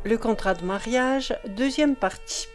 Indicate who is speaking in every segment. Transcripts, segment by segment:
Speaker 1: Le contrat de mariage, deuxième partie.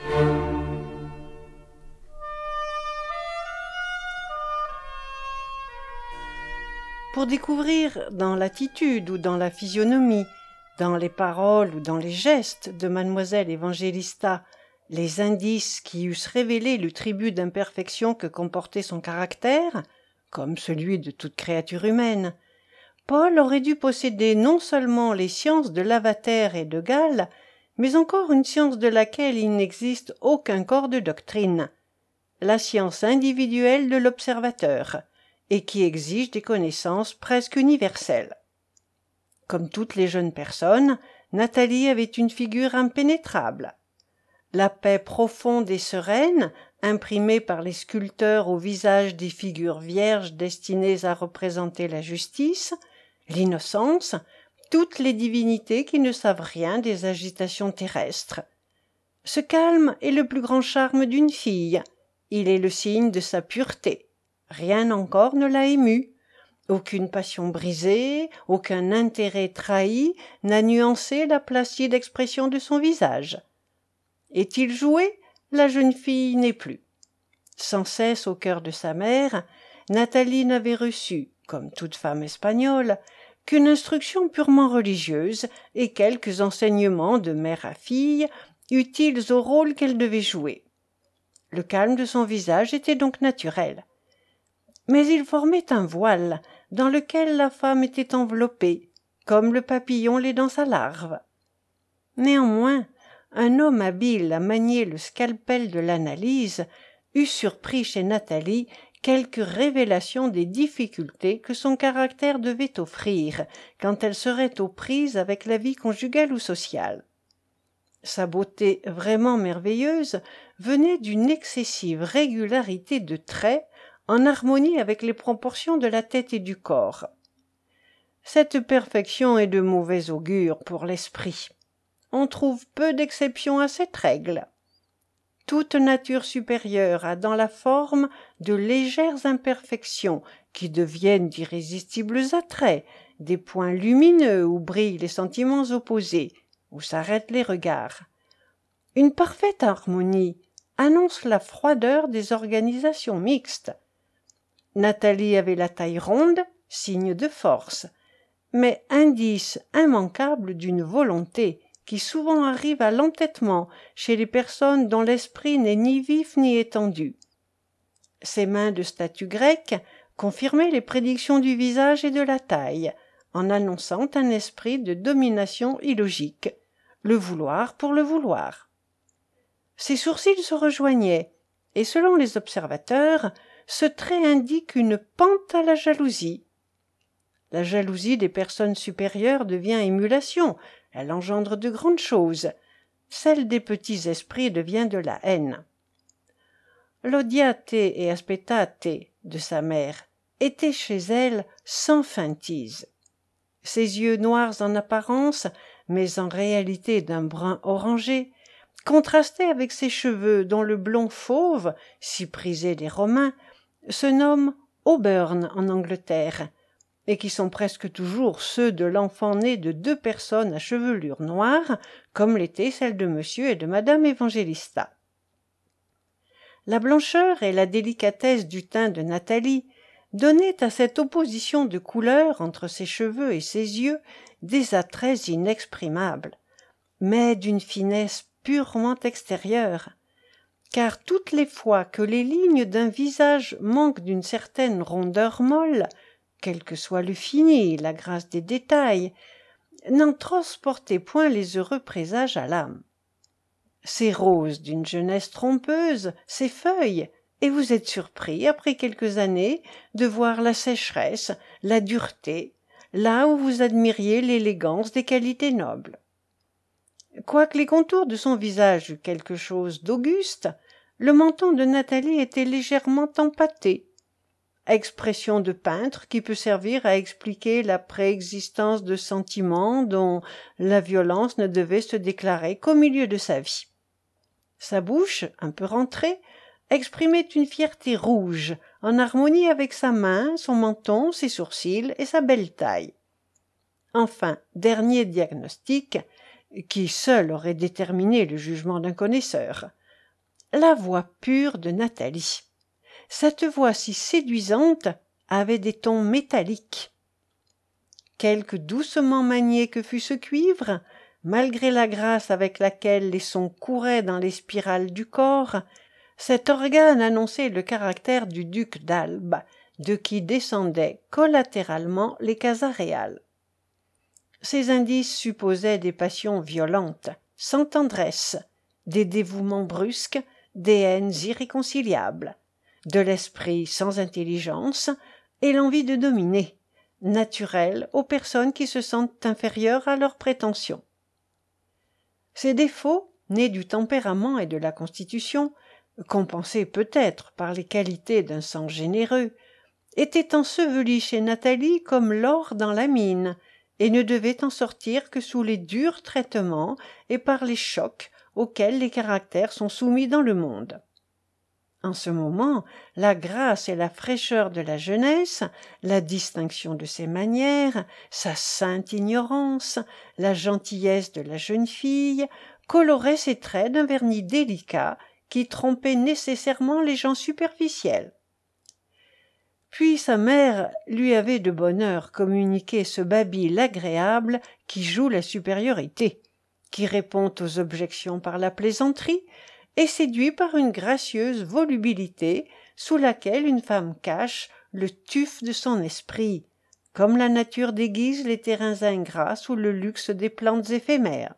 Speaker 1: Pour découvrir dans l'attitude ou dans la physionomie, dans les paroles ou dans les gestes de mademoiselle Évangélista, les indices qui eussent révélé le tribut d'imperfection que comportait son caractère, comme celui de toute créature humaine, Paul aurait dû posséder non seulement les sciences de Lavater et de Gall, mais encore une science de laquelle il n'existe aucun corps de doctrine, la science individuelle de l'observateur, et qui exige des connaissances presque universelles. Comme toutes les jeunes personnes, Nathalie avait une figure impénétrable. La paix profonde et sereine, imprimée par les sculpteurs au visage des figures vierges destinées à représenter la justice, l'innocence, toutes les divinités qui ne savent rien des agitations terrestres. Ce calme est le plus grand charme d'une fille, il est le signe de sa pureté. Rien encore ne l'a émue. Aucune passion brisée, aucun intérêt trahi n'a nuancé la placide expression de son visage. Est-il joué? La jeune fille n'est plus. Sans cesse au cœur de sa mère, Nathalie n'avait reçu, comme toute femme espagnole, qu'une instruction purement religieuse et quelques enseignements de mère à fille utiles au rôle qu'elle devait jouer. Le calme de son visage était donc naturel. Mais il formait un voile dans lequel la femme était enveloppée, comme le papillon l'est dans sa larve. Néanmoins, un homme habile à manier le scalpel de l'analyse eût surpris chez Nathalie quelques révélations des difficultés que son caractère devait offrir quand elle serait aux prises avec la vie conjugale ou sociale. Sa beauté vraiment merveilleuse venait d'une excessive régularité de traits en harmonie avec les proportions de la tête et du corps. Cette perfection est de mauvais augure pour l'esprit. On trouve peu d'exceptions à cette règle. Toute nature supérieure a dans la forme de légères imperfections qui deviennent d'irrésistibles attraits, des points lumineux où brillent les sentiments opposés, où s'arrêtent les regards. Une parfaite harmonie annonce la froideur des organisations mixtes. Nathalie avait la taille ronde, signe de force, mais indice immanquable d'une volonté qui souvent arrive à l'entêtement chez les personnes dont l'esprit n'est ni vif ni étendu. Ses mains de statue grecque confirmaient les prédictions du visage et de la taille, en annonçant un esprit de domination illogique, le vouloir pour le vouloir. Ses sourcils se rejoignaient, et selon les observateurs, ce trait indique une pente à la jalousie. La jalousie des personnes supérieures devient émulation, elle engendre de grandes choses. Celle des petits esprits devient de la haine. L'odiate et aspettate de sa mère était chez elle sans feintise. Ses yeux noirs en apparence, mais en réalité d'un brun orangé, contrastaient avec ses cheveux dont le blond fauve, si prisé des Romains, se nomme auburn en Angleterre, et qui sont presque toujours ceux de l'enfant né de deux personnes à chevelure noire, comme l'était celle de monsieur et de madame Évangélista. La blancheur et la délicatesse du teint de Nathalie donnaient à cette opposition de couleurs entre ses cheveux et ses yeux des attraits inexprimables, mais d'une finesse purement extérieure, car toutes les fois que les lignes d'un visage manquent d'une certaine rondeur molle, quel que soit le fini, la grâce des détails, n'en transportez point les heureux présages à l'âme. Ces roses d'une jeunesse trompeuse, ces feuilles, et vous êtes surpris, après quelques années, de voir la sécheresse, la dureté, là où vous admiriez l'élégance des qualités nobles. Quoique les contours de son visage eussent quelque chose d'auguste, le menton de Nathalie était légèrement empâté, expression de peintre qui peut servir à expliquer la préexistence de sentiments dont la violence ne devait se déclarer qu'au milieu de sa vie. Sa bouche, un peu rentrée, exprimait une fierté rouge, en harmonie avec sa main, son menton, ses sourcils et sa belle taille. Enfin, dernier diagnostic, qui seul aurait déterminé le jugement d'un connaisseur. La voix pure de Nathalie. Cette voix si séduisante avait des tons métalliques. Quelque doucement manié que fût ce cuivre, malgré la grâce avec laquelle les sons couraient dans les spirales du corps, cet organe annonçait le caractère du duc d'Albe, de qui descendaient collatéralement les casas réales. Ces indices supposaient des passions violentes, sans tendresse, des dévouements brusques, des haines irréconciliables, de l'esprit sans intelligence et l'envie de dominer, naturelle aux personnes qui se sentent inférieures à leurs prétentions. Ces défauts, nés du tempérament et de la constitution, compensés peut-être par les qualités d'un sang généreux, étaient ensevelis chez Nathalie comme l'or dans la mine, et ne devaient en sortir que sous les durs traitements et par les chocs auxquels les caractères sont soumis dans le monde. En ce moment, la grâce et la fraîcheur de la jeunesse, la distinction de ses manières, sa sainte ignorance, la gentillesse de la jeune fille, coloraient ses traits d'un vernis délicat qui trompait nécessairement les gens superficiels. Puis sa mère lui avait de bonne heure communiqué ce babil agréable qui joue la supériorité, qui répond aux objections par la plaisanterie, et séduit par une gracieuse volubilité sous laquelle une femme cache le tuf de son esprit, comme la nature déguise les terrains ingrats sous le luxe des plantes éphémères.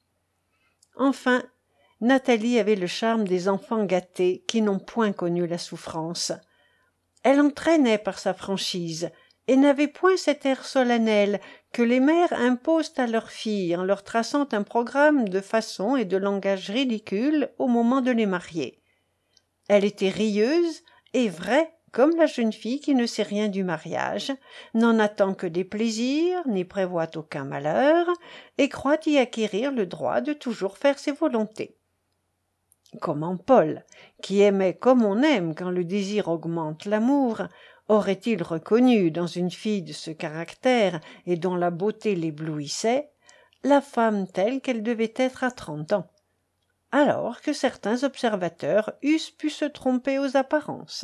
Speaker 1: Enfin, Nathalie avait le charme des enfants gâtés qui n'ont point connu la souffrance. Elle entraînait par sa franchise, et n'avait point cet air solennel que les mères imposent à leurs filles en leur traçant un programme de façons et de langage ridicules au moment de les marier. Elle était rieuse et vraie comme la jeune fille qui ne sait rien du mariage, n'en attend que des plaisirs, n'y prévoit aucun malheur, et croit y acquérir le droit de toujours faire ses volontés. Comment Paul, qui aimait comme on aime quand le désir augmente l'amour, aurait-il reconnu dans une fille de ce caractère et dont la beauté l'éblouissait, la femme telle qu'elle devait être à 30 ans, alors que certains observateurs eussent pu se tromper aux apparences.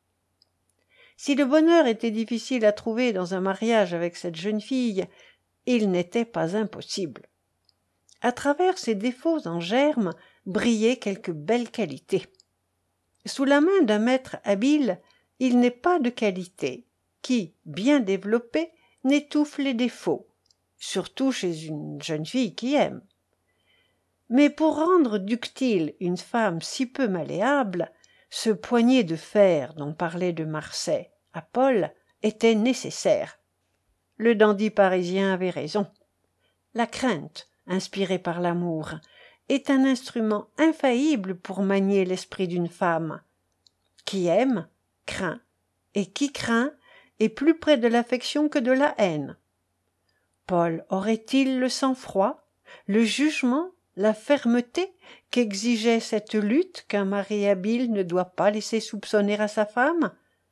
Speaker 1: Si le bonheur était difficile à trouver dans un mariage avec cette jeune fille, il n'était pas impossible. À travers ses défauts en germe brillaient quelques belles qualités. Sous la main d'un maître habile, il n'est pas de qualité qui, bien développée, n'étouffe les défauts, surtout chez une jeune fille qui aime. Mais pour rendre ductile une femme si peu malléable, ce poignet de fer dont parlait de Marsay à Paul était nécessaire. Le dandy parisien avait raison. La crainte, inspirée par l'amour, est un instrument infaillible pour manier l'esprit d'une femme. Qui aime, craint, et qui craint est plus près de l'affection que de la haine. Paul aurait-il le sang-froid, le jugement, la fermeté qu'exigeait cette lutte qu'un mari habile ne doit pas laisser soupçonner à sa femme?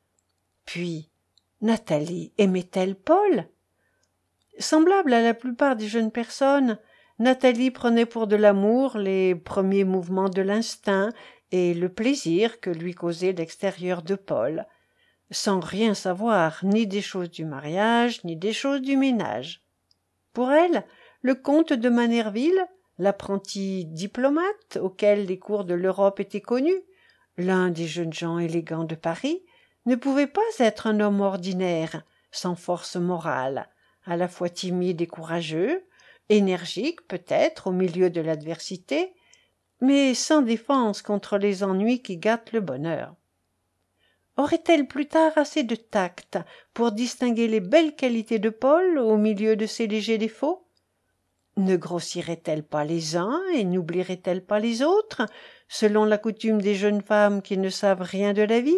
Speaker 1: Puis, Nathalie aimait-elle Paul? Semblable à la plupart des jeunes personnes, Nathalie prenait pour de l'amour les premiers mouvements de l'instinct et le plaisir que lui causait l'extérieur de Paul, sans rien savoir ni des choses du mariage ni des choses du ménage. Pour elle, le comte de Manerville, l'apprenti diplomate auquel les cours de l'Europe étaient connus, l'un des jeunes gens élégants de Paris, ne pouvait pas être un homme ordinaire, sans force morale, à la fois timide et courageux, énergique peut-être au milieu de l'adversité, mais sans défense contre les ennuis qui gâtent le bonheur. Aurait-elle plus tard assez de tact pour distinguer les belles qualités de Paul au milieu de ses légers défauts? Ne grossirait-elle pas les uns et n'oublierait-elle pas les autres, selon la coutume des jeunes femmes qui ne savent rien de la vie?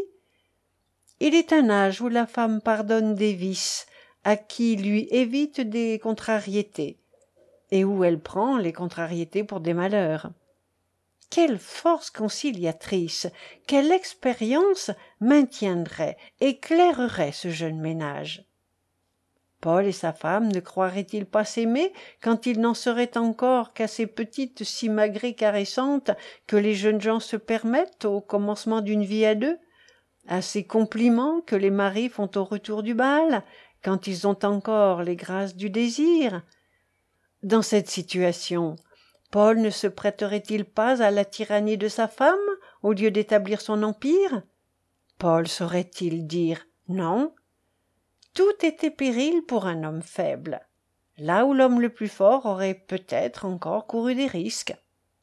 Speaker 1: Il est un âge où la femme pardonne des vices à qui lui évite des contrariétés, et où elle prend les contrariétés pour des malheurs. Quelle force conciliatrice, quelle expérience maintiendrait, éclairerait ce jeune ménage! Paul et sa femme ne croiraient-ils pas s'aimer quand ils n'en seraient encore qu'à ces petites simagrées caressantes que les jeunes gens se permettent au commencement d'une vie à deux, à ces compliments que les maris font au retour du bal, quand ils ont encore les grâces du désir? Dans cette situation, Paul ne se prêterait-il pas à la tyrannie de sa femme au lieu d'établir son empire? Paul saurait-il dire non? Tout était péril pour un homme faible, là où l'homme le plus fort aurait peut-être encore couru des risques.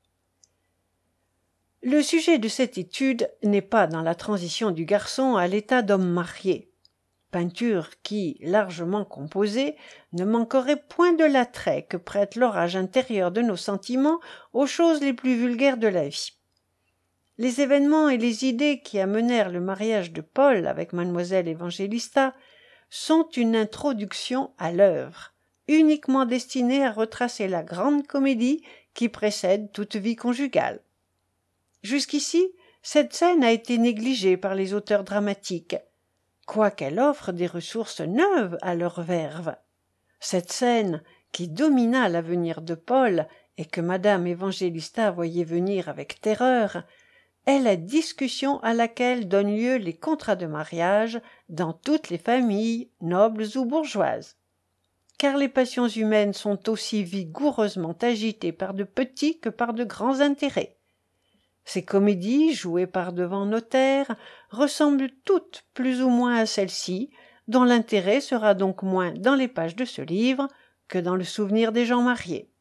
Speaker 1: Le sujet de cette étude n'est pas dans la transition du garçon à l'état d'homme marié, peinture qui, largement composée, ne manquerait point de l'attrait que prête l'orage intérieur de nos sentiments aux choses les plus vulgaires de la vie. Les événements et les idées qui amenèrent le mariage de Paul avec mademoiselle Évangélista sont une introduction à l'œuvre, uniquement destinée à retracer la grande comédie qui précède toute vie conjugale. Jusqu'ici, cette scène a été négligée par les auteurs dramatiques, quoiqu'elle offre des ressources neuves à leur verve. Cette scène, qui domina l'avenir de Paul et que madame Évangélista voyait venir avec terreur, est la discussion à laquelle donnent lieu les contrats de mariage dans toutes les familles, nobles ou bourgeoises. Car les passions humaines sont aussi vigoureusement agitées par de petits que par de grands intérêts. Ces comédies, jouées par devant notaires, ressemblent toutes plus ou moins à celle-ci, dont l'intérêt sera donc moins dans les pages de ce livre que dans le souvenir des gens mariés.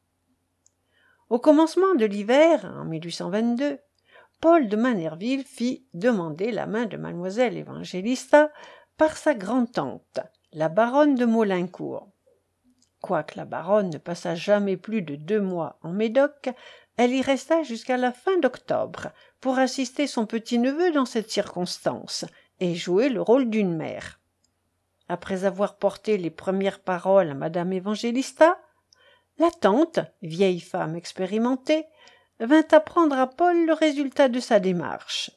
Speaker 1: Au commencement de l'hiver, en 1822, Paul de Manerville fit demander la main de mademoiselle Évangélista par sa grand-tante, la baronne de Maulincour. Quoique la baronne ne passât jamais plus de 2 mois en Médoc, elle y resta jusqu'à la fin d'octobre pour assister son petit-neveu dans cette circonstance et jouer le rôle d'une mère. Après avoir porté les premières paroles à madame Évangélista, la tante, vieille femme expérimentée, vint apprendre à Paul le résultat de sa démarche.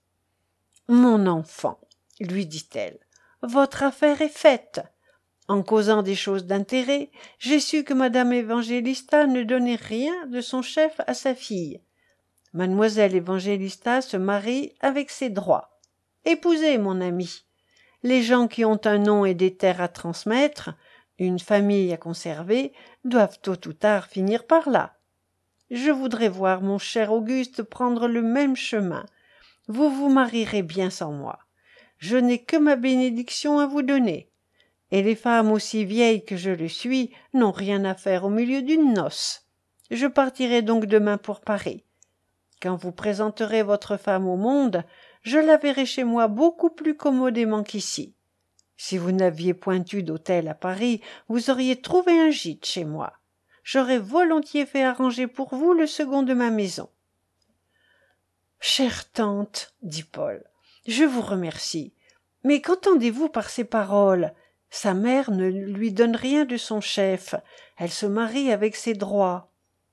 Speaker 1: « Mon enfant, lui dit-elle, votre affaire est faite. En causant des choses d'intérêt, j'ai su que madame Évangélista ne donnait rien de son chef à sa fille. Mademoiselle Évangélista se marie avec ses droits. Épousez, mon ami. Les gens qui ont un nom et des terres à transmettre, une famille à conserver, doivent tôt ou tard finir par là. Je voudrais voir mon cher Auguste prendre le même chemin. Vous vous marierez bien sans moi. Je n'ai que ma bénédiction à vous donner. Et les femmes aussi vieilles que je le suis n'ont rien à faire au milieu d'une noce. Je partirai donc demain pour Paris. Quand vous présenterez votre femme au monde, je la verrai chez moi beaucoup plus commodément qu'ici. Si vous n'aviez point eu d'hôtel à Paris, vous auriez trouvé un gîte chez moi. J'aurais volontiers fait arranger pour vous le second de ma maison. « Chère tante, dit Paul, je vous remercie. Mais qu'entendez-vous par ces paroles ? Sa mère ne lui donne rien de son chef. Elle se marie avec ses droits. »«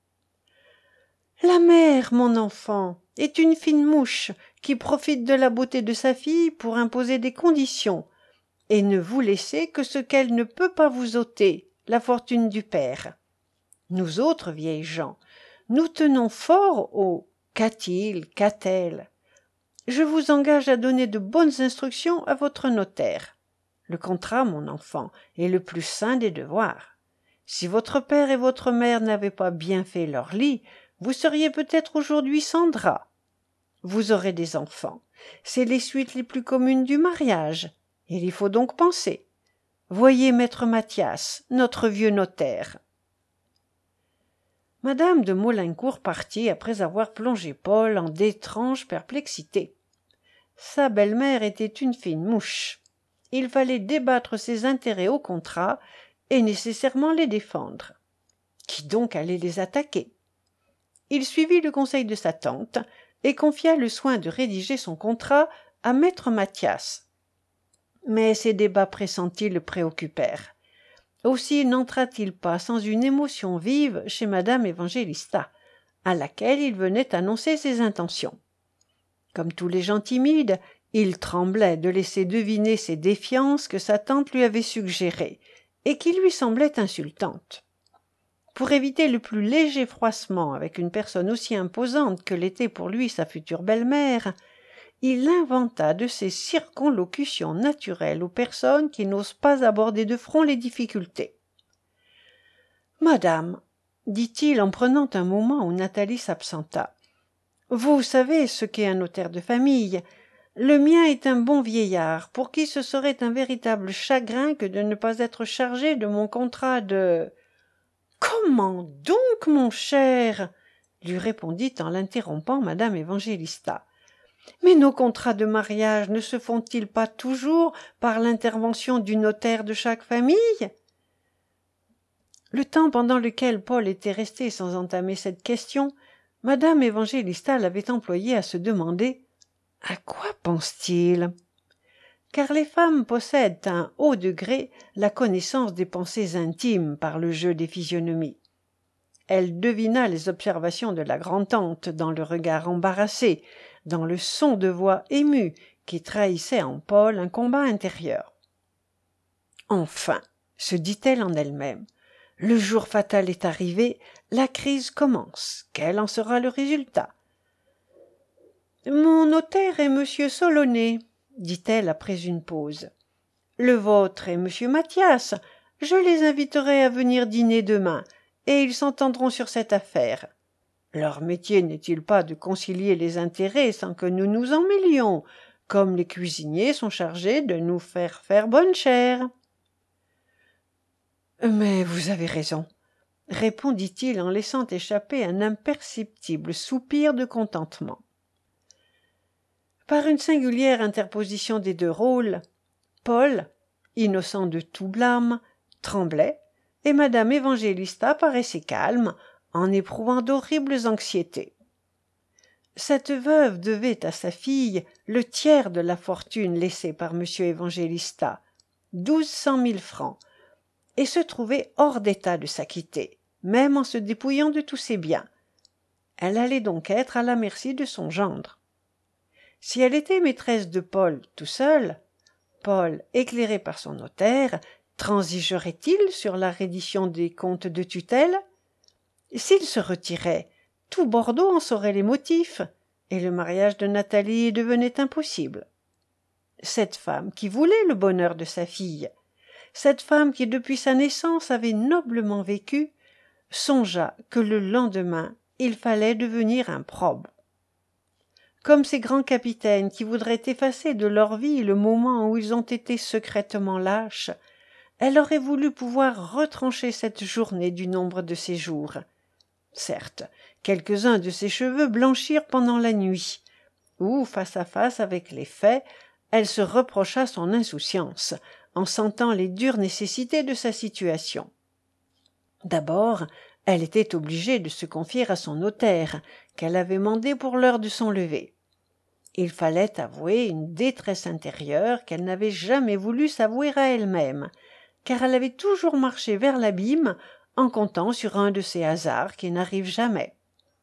Speaker 1: La mère, mon enfant, est une fine mouche qui profite de la beauté de sa fille pour imposer des conditions et ne vous laisser que ce qu'elle ne peut pas vous ôter, la fortune du père. Nous autres vieilles gens, nous tenons fort au « qu'a-t-il, qu'a-t-elle » Je vous engage à donner de bonnes instructions à votre notaire. Le contrat, mon enfant, est le plus saint des devoirs. Si votre père et votre mère n'avaient pas bien fait leur lit, vous seriez peut-être aujourd'hui sans drap. Vous aurez des enfants. C'est les suites les plus communes du mariage. Il y faut donc penser. Voyez maître Mathias, notre vieux notaire. Madame de Maulincour partit après avoir plongé Paul en d'étranges perplexités. Sa belle-mère était une fine mouche. Il fallait débattre ses intérêts au contrat et nécessairement les défendre. Qui donc allait les attaquer? Il suivit le conseil de sa tante et confia le soin de rédiger son contrat à maître Mathias. Mais ces débats pressentis le préoccupèrent. Aussi n'entra-t-il pas sans une émotion vive chez madame Évangélista, à laquelle il venait annoncer ses intentions. Comme tous les gens timides, il tremblait de laisser deviner ces défiances que sa tante lui avait suggérées, et qui lui semblait insultante. Pour éviter le plus léger froissement avec une personne aussi imposante que l'était pour lui sa future belle-mère, il inventa de ces circonlocutions naturelles aux personnes qui n'osent pas aborder de front les difficultés. « Madame, dit-il en prenant un moment où Nathalie s'absenta, vous savez ce qu'est un notaire de famille. Le mien est un bon vieillard, pour qui ce serait un véritable chagrin que de ne pas être chargé de mon contrat de... »« Comment donc, mon cher ?» lui répondit en l'interrompant madame Évangélista. « Mais nos contrats de mariage ne se font-ils pas toujours par l'intervention du notaire de chaque famille ?» Le temps pendant lequel Paul était resté sans entamer cette question, madame Évangélista l'avait employé à se demander « À quoi pense-t-il » Car les femmes possèdent à un haut degré la connaissance des pensées intimes par le jeu des physionomies. Elle devina les observations de la grand-tante dans le regard embarrassé, dans le son de voix ému qui trahissait en Paul un combat intérieur. « Enfin, se dit-elle en elle-même, le jour fatal est arrivé, la crise commence. Quel en sera le résultat ? » « Mon notaire est monsieur Solonnet, dit-elle après une pause. Le vôtre est monsieur Mathias. Je les inviterai à venir dîner demain, et ils s'entendront sur cette affaire. Leur métier n'est-il pas de concilier les intérêts sans que nous nous en mêlions, comme les cuisiniers sont chargés de nous faire bonne chère. » « Mais vous avez raison, » répondit-il en laissant échapper un imperceptible soupir de contentement. Par une singulière interposition des deux rôles, Paul, innocent de tout blâme, tremblait, et madame Évangélista paraissait calme, en éprouvant d'horribles anxiétés. Cette veuve devait à sa fille le tiers de la fortune laissée par M. Évangélista, 1200 000 francs, et se trouvait hors d'état de s'acquitter, même en se dépouillant de tous ses biens. Elle allait donc être à la merci de son gendre. Si elle était maîtresse de Paul tout seul, Paul, éclairé par son notaire, transigerait-il sur la reddition des comptes de tutelle? S'il se retirait, tout Bordeaux en saurait les motifs, et le mariage de Nathalie devenait impossible. Cette femme qui voulait le bonheur de sa fille, cette femme qui depuis sa naissance avait noblement vécu, songea que le lendemain il fallait devenir improbe. Comme ces grands capitaines qui voudraient effacer de leur vie le moment où ils ont été secrètement lâches, elle aurait voulu pouvoir retrancher cette journée du nombre de ses jours. Certes, quelques-uns de ses cheveux blanchirent pendant la nuit, où, face à face avec les faits, elle se reprocha son insouciance, en sentant les dures nécessités de sa situation. D'abord, elle était obligée de se confier à son notaire, qu'elle avait mandé pour l'heure de son lever. Il fallait avouer une détresse intérieure qu'elle n'avait jamais voulu s'avouer à elle-même, car elle avait toujours marché vers l'abîme en comptant sur un de ces hasards qui n'arrivent jamais.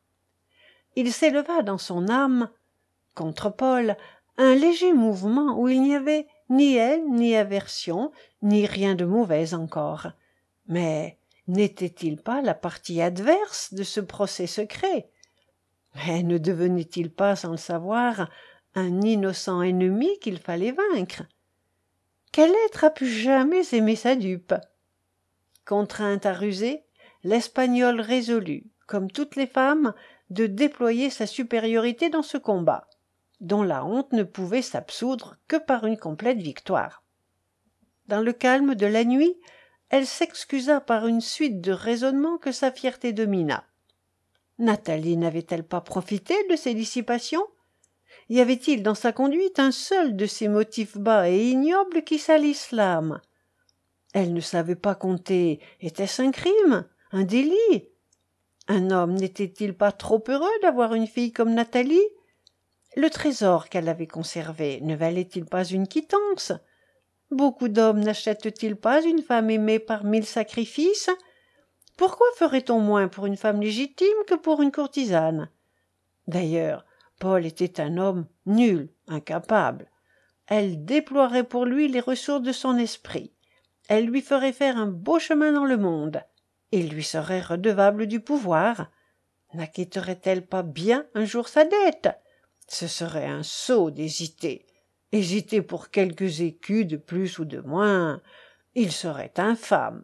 Speaker 1: Il s'éleva dans son âme, contre Paul, un léger mouvement où il n'y avait ni haine, ni aversion, ni rien de mauvais encore. Mais n'était-il pas la partie adverse de ce procès secret? Mais ne devenait-il pas, sans le savoir, un innocent ennemi qu'il fallait vaincre? Quel être a pu jamais aimer sa dupe? Contrainte à ruser, l'Espagnole résolut, comme toutes les femmes, de déployer sa supériorité dans ce combat, dont la honte ne pouvait s'absoudre que par une complète victoire. Dans le calme de la nuit, elle s'excusa par une suite de raisonnements que sa fierté domina. Nathalie n'avait-elle pas profité de ses dissipations? Y avait-il dans sa conduite un seul de ces motifs bas et ignobles qui salissent l'âme? Elle ne savait pas compter. Était-ce un crime? Un délit? Un homme n'était-il pas trop heureux d'avoir une fille comme Nathalie? Le trésor qu'elle avait conservé ne valait-il pas une quittance? Beaucoup d'hommes n'achètent-ils pas une femme aimée par 1000 sacrifices? Pourquoi ferait-on moins pour une femme légitime que pour une courtisane? D'ailleurs, Paul était un homme nul, incapable. Elle déploierait pour lui les ressources de son esprit. Elle lui ferait faire un beau chemin dans le monde. Il lui serait redevable du pouvoir. N'acquitterait-elle pas bien un jour sa dette? Ce serait un sot d'hésiter. Hésiter pour quelques écus de plus ou de moins. Il serait infâme.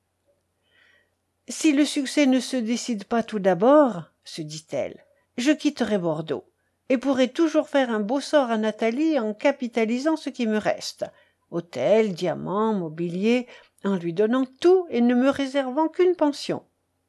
Speaker 1: Si le succès ne se décide pas tout d'abord, se dit-elle, je quitterai Bordeaux, et pourrai toujours faire un beau sort à Nathalie en capitalisant ce qui me reste. Hôtel, diamants, mobilier, en lui donnant tout et ne me réservant qu'une pension.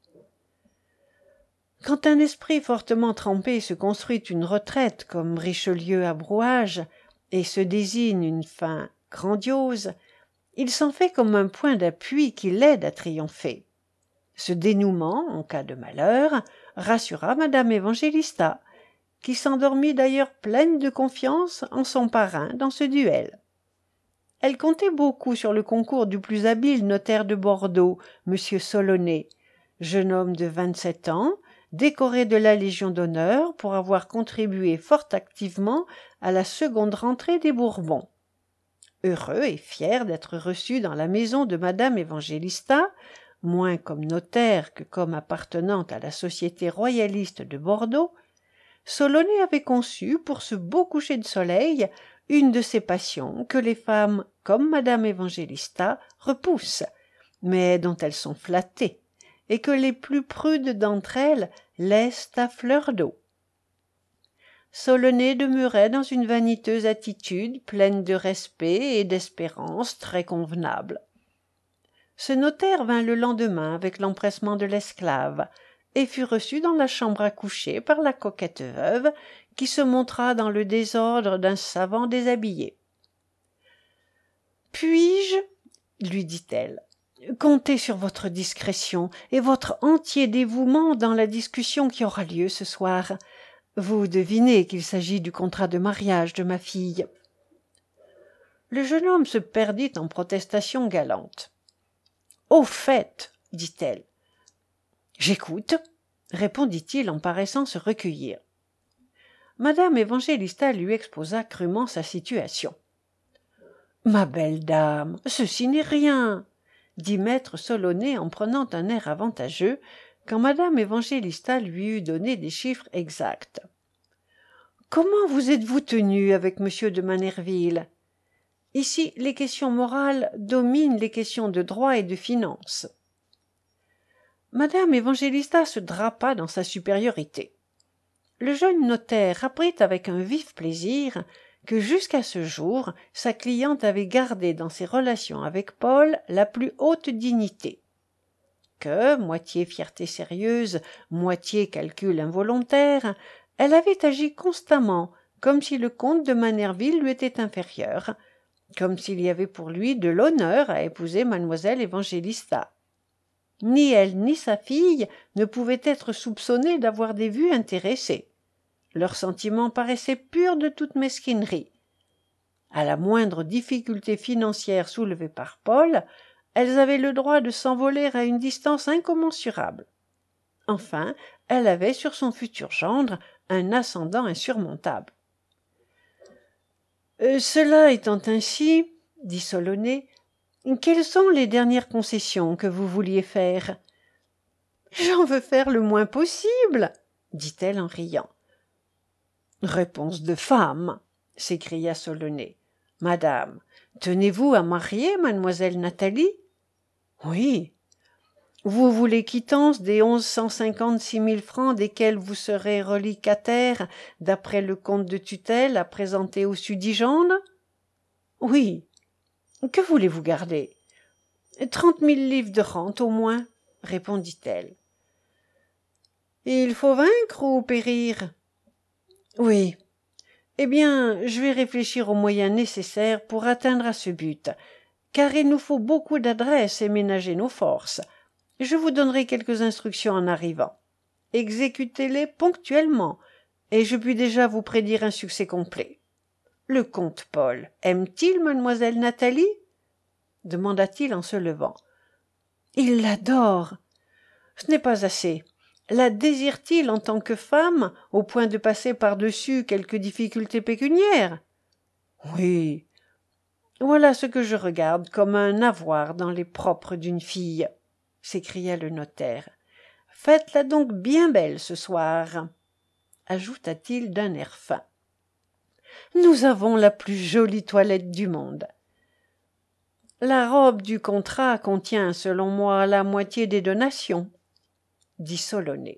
Speaker 1: Quand un esprit fortement trempé se construit une retraite comme Richelieu à Brouage et se désigne une fin grandiose, il s'en fait comme un point d'appui qui l'aide à triompher. Ce dénouement, en cas de malheur, rassura madame Évangélista, qui s'endormit d'ailleurs pleine de confiance en son parrain dans ce duel. Elle comptait beaucoup sur le concours du plus habile notaire de Bordeaux, M. Solonnet, jeune homme de 27 ans, décoré de la Légion d'honneur pour avoir contribué fort activement à la seconde rentrée des Bourbons. Heureux et fier d'être reçu dans la maison de madame Évangélista, moins comme notaire que comme appartenant à la Société royaliste de Bordeaux, Solonnet avait conçu pour ce beau coucher de soleil une de ces passions que les femmes, comme madame Évangélista, repoussent, mais dont elles sont flattées, et que les plus prudes d'entre elles laissent à fleur d'eau. Solonnet demeurait dans une vaniteuse attitude pleine de respect et d'espérance très convenable. Ce notaire vint le lendemain avec l'empressement de l'esclave, et fut reçu dans la chambre à coucher par la coquette veuve, qui se montra dans le désordre d'un savant déshabillé. « Puis-je, lui dit-elle, compter sur votre discrétion et votre entier dévouement dans la discussion qui aura lieu ce soir? Vous devinez qu'il s'agit du contrat de mariage de ma fille. » Le jeune homme se perdit en protestations galantes. « Au fait, dit-elle. »« J'écoute, » répondit-il en paraissant se recueillir. Madame Évangélista lui exposa crûment sa situation. « Ma belle dame, ceci n'est rien, » dit maître Solonnet en prenant un air avantageux, quand madame Évangélista lui eut donné des chiffres exacts. « Comment vous êtes-vous tenu avec monsieur de Manerville? Ici, les questions morales dominent les questions de droit et de finance. » Madame Évangélista se drapa dans sa supériorité. Le jeune notaire apprit avec un vif plaisir que jusqu'à ce jour, sa cliente avait gardé dans ses relations avec Paul la plus haute dignité, que, moitié fierté sérieuse, moitié calcul involontaire, elle avait agi constamment, comme si le comte de Manerville lui était inférieur, comme s'il y avait pour lui de l'honneur à épouser mademoiselle Évangélista. Ni elle ni sa fille ne pouvaient être soupçonnées d'avoir des vues intéressées. Leurs sentiments paraissaient purs de toute mesquinerie. À la moindre difficulté financière soulevée par Paul, elles avaient le droit de s'envoler à une distance incommensurable. Enfin, elle avait sur son futur gendre un ascendant insurmontable. Cela étant ainsi, dit Solonnet, quelles sont les dernières concessions que vous vouliez faire? J'en veux faire le moins possible, dit-elle en riant. Réponse de femme, s'écria Solonnet. Madame, tenez-vous à marier mademoiselle Nathalie? Oui. Vous voulez quittance des 1156 000 francs desquels vous serez reliquataire d'après le compte de tutelle à présenter au susdit-gendre? Oui. Que voulez-vous garder? 30 000 livres de rente au moins, répondit-elle. Il faut vaincre ou périr? Oui. Eh bien, je vais réfléchir aux moyens nécessaires pour atteindre à ce but, car il nous faut beaucoup d'adresse et ménager nos forces. Je vous donnerai quelques instructions en arrivant. Exécutez-les ponctuellement, et je puis déjà vous prédire un succès complet. Le comte Paul aime-t-il mademoiselle Nathalie? Demanda-t-il en se levant. Il l'adore. Ce n'est pas assez. La désire-t-il en tant que femme, au point de passer par-dessus quelques difficultés pécuniaires? Oui. Voilà ce que je regarde comme un avoir dans les propres d'une fille, s'écria le notaire. Faites-la donc bien belle ce soir, ajouta-t-il d'un air fin. Nous avons la plus jolie toilette du monde. La robe du contrat contient, selon moi, la moitié des donations, dit Solonet.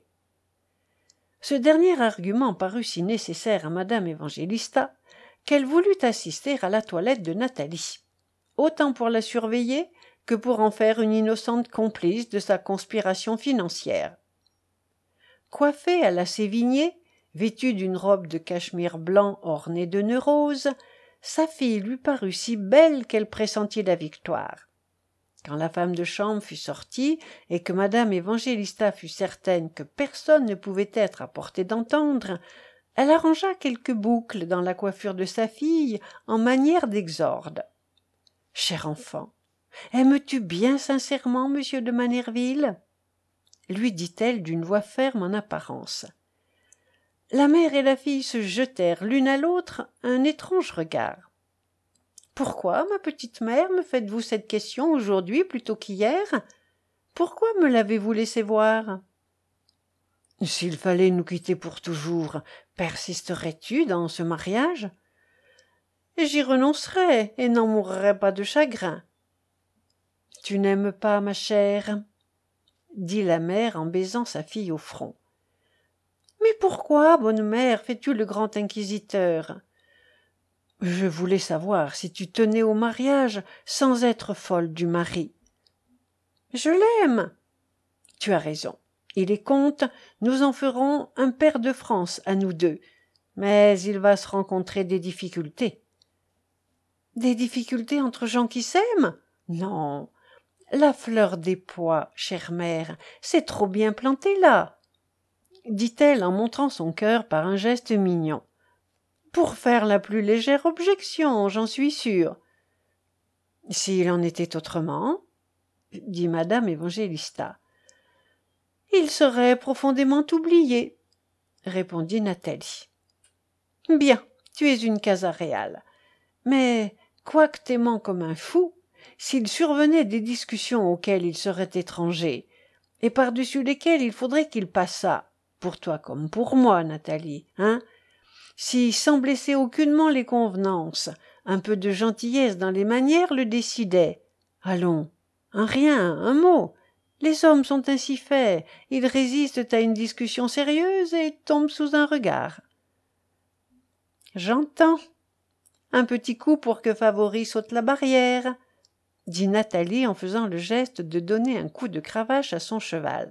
Speaker 1: Ce dernier argument parut si nécessaire à madame Évangélista qu'elle voulut assister à la toilette de Nathalie, autant pour la surveiller que pour en faire une innocente complice de sa conspiration financière. Coiffée à la Sévigné, vêtue d'une robe de cachemire blanc ornée de nœuds roses, sa fille lui parut si belle qu'elle pressentit la victoire. Quand la femme de chambre fut sortie et que madame Évangélista fut certaine que personne ne pouvait être à portée d'entendre, elle arrangea quelques boucles dans la coiffure de sa fille en manière d'exorde. « Cher enfant, aimes-tu bien sincèrement monsieur de Manerville ?» lui dit-elle d'une voix ferme en apparence. La mère et la fille se jetèrent l'une à l'autre un étrange regard. « Pourquoi, ma petite mère, me faites-vous cette question aujourd'hui plutôt qu'hier? Pourquoi me l'avez-vous laissé voir ?»« S'il fallait nous quitter pour toujours, persisterais-tu dans ce mariage ?»« J'y renoncerais et n'en mourrais pas de chagrin. »« Tu n'aimes pas ma chère ?» dit la mère en baisant sa fille au front. « Mais pourquoi, bonne mère, fais-tu le grand inquisiteur ? Je voulais savoir si tu tenais au mariage sans être folle du mari. »« Je l'aime. »« Tu as raison. Il est comte, nous en ferons un pair de France à nous deux. Mais il va se rencontrer des difficultés. »« Des difficultés entre gens qui s'aiment ? Non. La fleur des pois, chère mère, c'est trop bien planté là, dit-elle en montrant son cœur par un geste mignon. Pour faire la plus légère objection, j'en suis sûre. S'il en était autrement, dit madame Évangélista. Il serait profondément oublié, répondit Nathalie. Bien, tu es une casa réale. Mais, quoique t'aimant comme un fou, s'il survenait des discussions auxquelles il serait étranger, et par-dessus lesquelles il faudrait qu'il passât, pour toi comme pour moi, Nathalie, hein, si, sans blesser aucunement les convenances, un peu de gentillesse dans les manières le décidait. Allons, un rien, un mot. Les hommes sont ainsi faits, ils résistent à une discussion sérieuse et tombent sous un regard. J'entends. Un petit coup pour que Favori saute la barrière, dit Nathalie en faisant le geste de donner un coup de cravache à son cheval.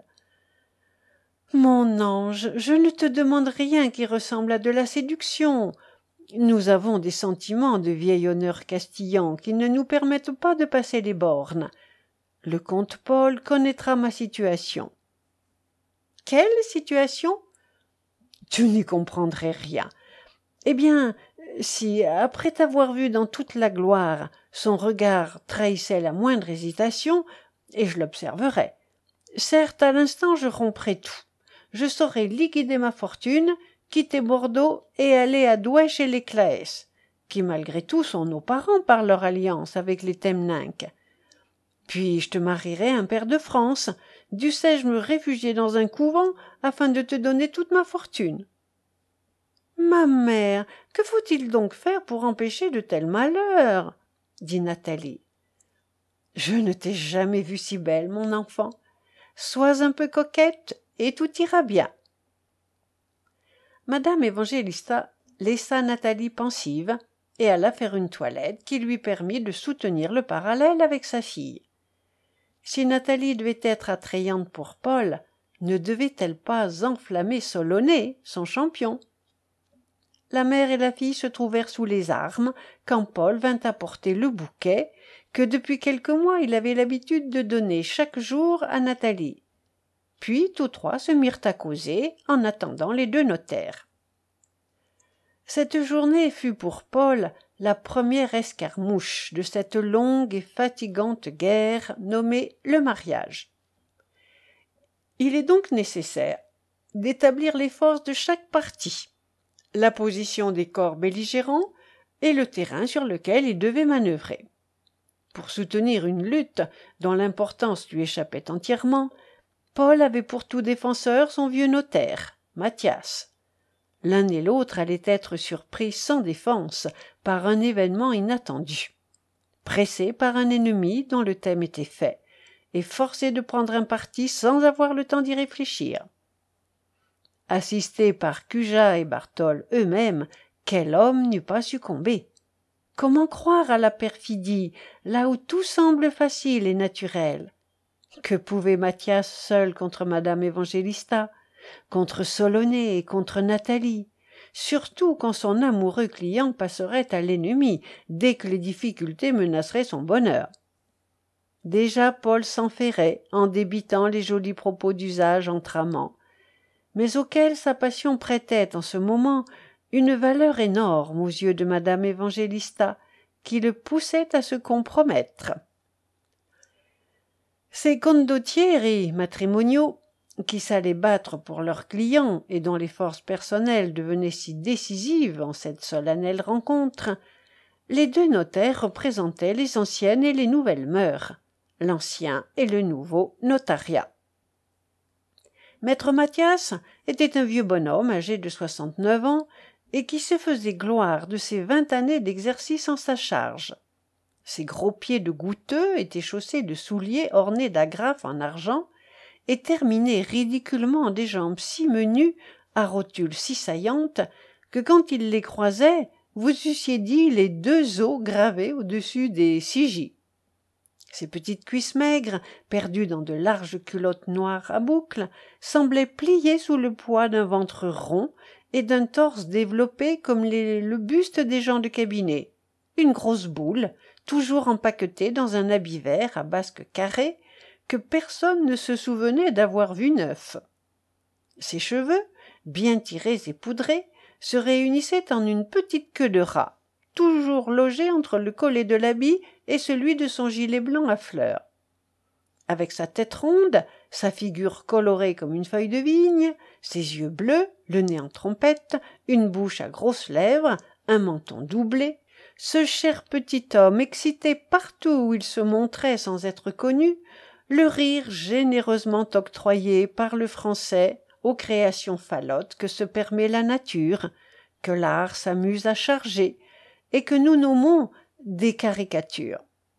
Speaker 1: Mon ange, je ne te demande rien qui ressemble à de la séduction. Nous avons des sentiments de vieil honneur castillan qui ne nous permettent pas de passer les bornes. Le comte Paul connaîtra ma situation. Quelle situation? Tu n'y comprendrais rien. Eh bien, si, après t'avoir vu dans toute la gloire, son regard trahissait la moindre hésitation, et je l'observerais, certes, à l'instant, je romprais tout. Je saurais liquider ma fortune, quitter Bordeaux et aller à Douai chez les Claës, qui malgré tout sont nos parents par leur alliance avec les Temninck. Puis je te marierais un pair de France, dussé-je me réfugier dans un couvent afin de te donner toute ma fortune. Ma mère, que faut-il donc faire pour empêcher de tels malheurs? Dit Nathalie. Je ne t'ai jamais vue si belle, mon enfant. Sois un peu coquette, et tout ira bien. Madame Évangélista laissa Nathalie pensive et alla faire une toilette qui lui permit de soutenir le parallèle avec sa fille. Si Nathalie devait être attrayante pour Paul, ne devait-elle pas enflammer Solonet, son champion? La mère et la fille se trouvèrent sous les armes quand Paul vint apporter le bouquet que depuis quelques mois il avait l'habitude de donner chaque jour à Nathalie. Puis tous trois se mirent à causer en attendant les deux notaires. Cette journée fut pour Paul la première escarmouche de cette longue et fatigante guerre nommée le mariage. Il est donc nécessaire d'établir les forces de chaque partie, la position des corps belligérants et le terrain sur lequel il devait manœuvrer. Pour soutenir une lutte dont l'importance lui échappait entièrement, Paul avait pour tout défenseur son vieux notaire, Mathias. L'un et l'autre allaient être surpris sans défense par un événement inattendu, pressés par un ennemi dont le thème était fait, et forcés de prendre un parti sans avoir le temps d'y réfléchir. Assistés par Cujas et Bartole eux-mêmes, quel homme n'eût pas succombé? Comment croire à la perfidie, là où tout semble facile et naturel? Que pouvait Mathias seul contre madame Évangélista, contre Solonet et contre Nathalie, surtout quand son amoureux client passerait à l'ennemi dès que les difficultés menaceraient son bonheur? Déjà Paul s'enferrait en débitant les jolis propos d'usage entre amants, mais auxquels sa passion prêtait en ce moment une valeur énorme aux yeux de madame Évangélista, qui le poussait à se compromettre. Ces condottieri matrimoniaux, qui s'allaient battre pour leurs clients et dont les forces personnelles devenaient si décisives en cette solennelle rencontre, les deux notaires représentaient les anciennes et les nouvelles mœurs, l'ancien et le nouveau notariat. Maître Mathias était un vieux bonhomme âgé de 69 ans et qui se faisait gloire de ses 20 années d'exercice en sa charge. Ses gros pieds de goutteux étaient chaussés de souliers ornés d'agrafes en argent et terminaient ridiculement en des jambes si menues, à rotules si saillantes, que quand il les croisait, vous eussiez dit les 2 os gravés au-dessus des 6J. Ses petites cuisses maigres, perdues dans de larges culottes noires à boucles, semblaient pliées sous le poids d'un ventre rond et d'un torse développé comme le buste des gens de cabinet. Une grosse boule, toujours empaquetée dans un habit vert à basque carrée, que personne ne se souvenait d'avoir vu neuf. Ses cheveux, bien tirés et poudrés, se réunissaient en une petite queue de rat, toujours logée entre le collet de l'habit et celui de son gilet blanc à fleurs. Avec sa tête ronde, sa figure colorée comme une feuille de vigne, ses yeux bleus, le nez en trompette, une bouche à grosses lèvres, un menton doublé, ce cher petit homme excitait partout où il se montrait sans être connu, le rire généreusement octroyé par le français aux créations falottes que se permet la nature, que l'art s'amuse à charger, et que nous nommons des caricatures.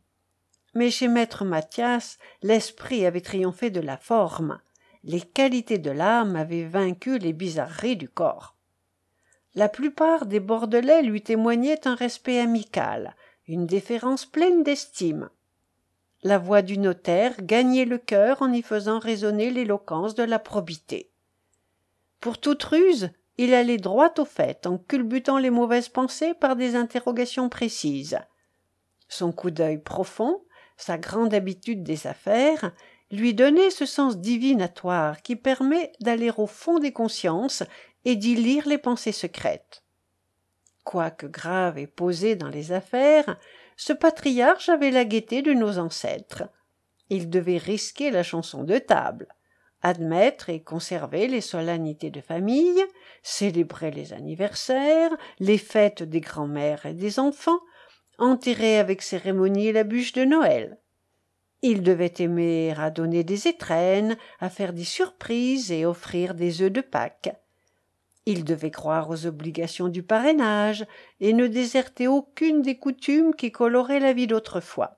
Speaker 1: Mais chez maître Mathias, l'esprit avait triomphé de la forme, les qualités de l'âme avaient vaincu les bizarreries du corps. La plupart des Bordelais lui témoignaient un respect amical, une déférence pleine d'estime. La voix du notaire gagnait le cœur en y faisant résonner l'éloquence de la probité. Pour toute ruse, il allait droit au fait, en culbutant les mauvaises pensées par des interrogations précises. Son coup d'œil profond, sa grande habitude des affaires, lui donnaient ce sens divinatoire qui permet d'aller au fond des consciences et d'y lire les pensées secrètes. Quoique grave et posé dans les affaires, ce patriarche avait la gaieté de nos ancêtres. Il devait risquer la chanson de table, admettre et conserver les solennités de famille, célébrer les anniversaires, les fêtes des grands-mères et des enfants, enterrer avec cérémonie la bûche de Noël. Il devait aimer à donner des étrennes, à faire des surprises et offrir des œufs de Pâques. Il devait croire aux obligations du parrainage et ne déserter aucune des coutumes qui coloraient la vie d'autrefois.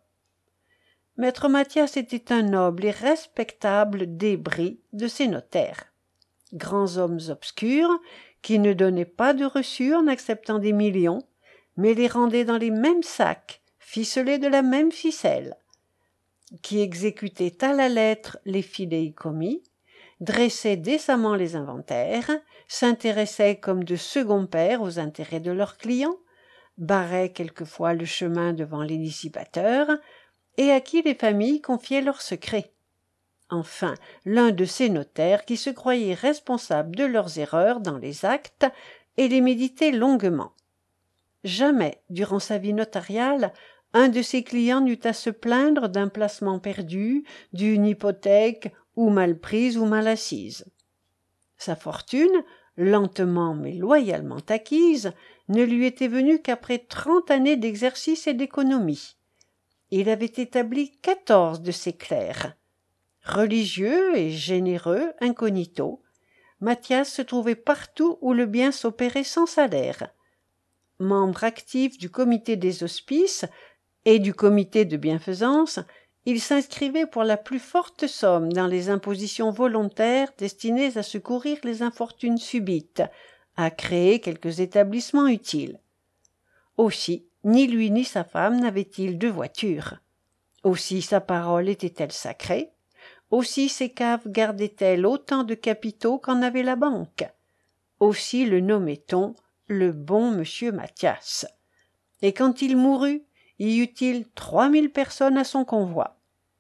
Speaker 1: Maître Mathias était un noble et respectable débris de ses notaires. Grands hommes obscurs, qui ne donnaient pas de reçus en acceptant des millions, mais les rendaient dans les mêmes sacs, ficelés de la même ficelle, qui exécutaient à la lettre les fidéicommis, dressaient décemment les inventaires, s'intéressaient comme de second pères aux intérêts de leurs clients, barraient quelquefois le chemin devant les dissipateurs, et à qui les familles confiaient leurs secrets. Enfin, l'un de ces notaires qui se croyaient responsables de leurs erreurs dans les actes et les méditaient longuement. Jamais, durant sa vie notariale, un de ses clients n'eut à se plaindre d'un placement perdu, d'une hypothèque ou mal prise ou mal assise. Sa fortune, lentement mais loyalement acquise, ne lui était venue qu'après 30 années d'exercice et d'économie. Il avait établi 14 de ses clercs. Religieux et généreux incognito, Mathias se trouvait partout où le bien s'opérait sans salaire. Membre actif du comité des hospices et du comité de bienfaisance, il s'inscrivait pour la plus forte somme dans les impositions volontaires destinées à secourir les infortunes subites, à créer quelques établissements utiles. Aussi, ni lui ni sa femme n'avaient-ils de voiture. Aussi sa parole était-elle sacrée. Aussi ses caves gardaient-elles autant de capitaux qu'en avait la banque. Aussi le nommait-on le bon monsieur Mathias. Et quand il mourut, y eut-il 3000 personnes à son convoi.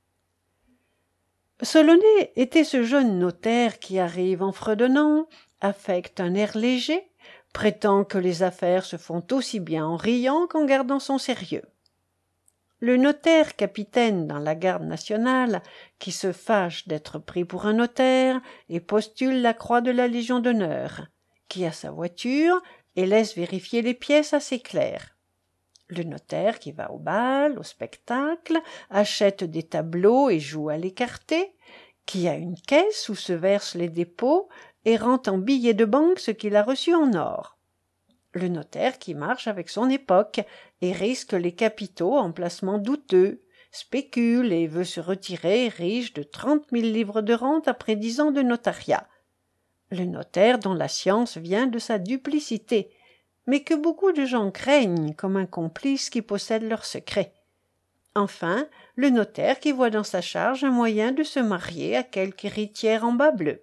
Speaker 1: Solonet était ce jeune notaire qui arrive en fredonnant, affecte un air léger, prétend que les affaires se font aussi bien en riant qu'en gardant son sérieux. Le notaire capitaine dans la garde nationale, qui se fâche d'être pris pour un notaire et postule la croix de la Légion d'honneur, qui a sa voiture et laisse vérifier les pièces à ses clercs. Le notaire qui va au bal, au spectacle, achète des tableaux et joue à l'écarté, qui a une caisse où se versent les dépôts et rend en billets de banque ce qu'il a reçu en or. Le notaire qui marche avec son époque et risque les capitaux en placements douteux, spécule et veut se retirer riche de 30 000 livres de rente après 10 ans de notariat. Le notaire dont la science vient de sa duplicité, mais que beaucoup de gens craignent comme un complice qui possède leurs secrets. Enfin, le notaire qui voit dans sa charge un moyen de se marier à quelque héritière en bas bleu.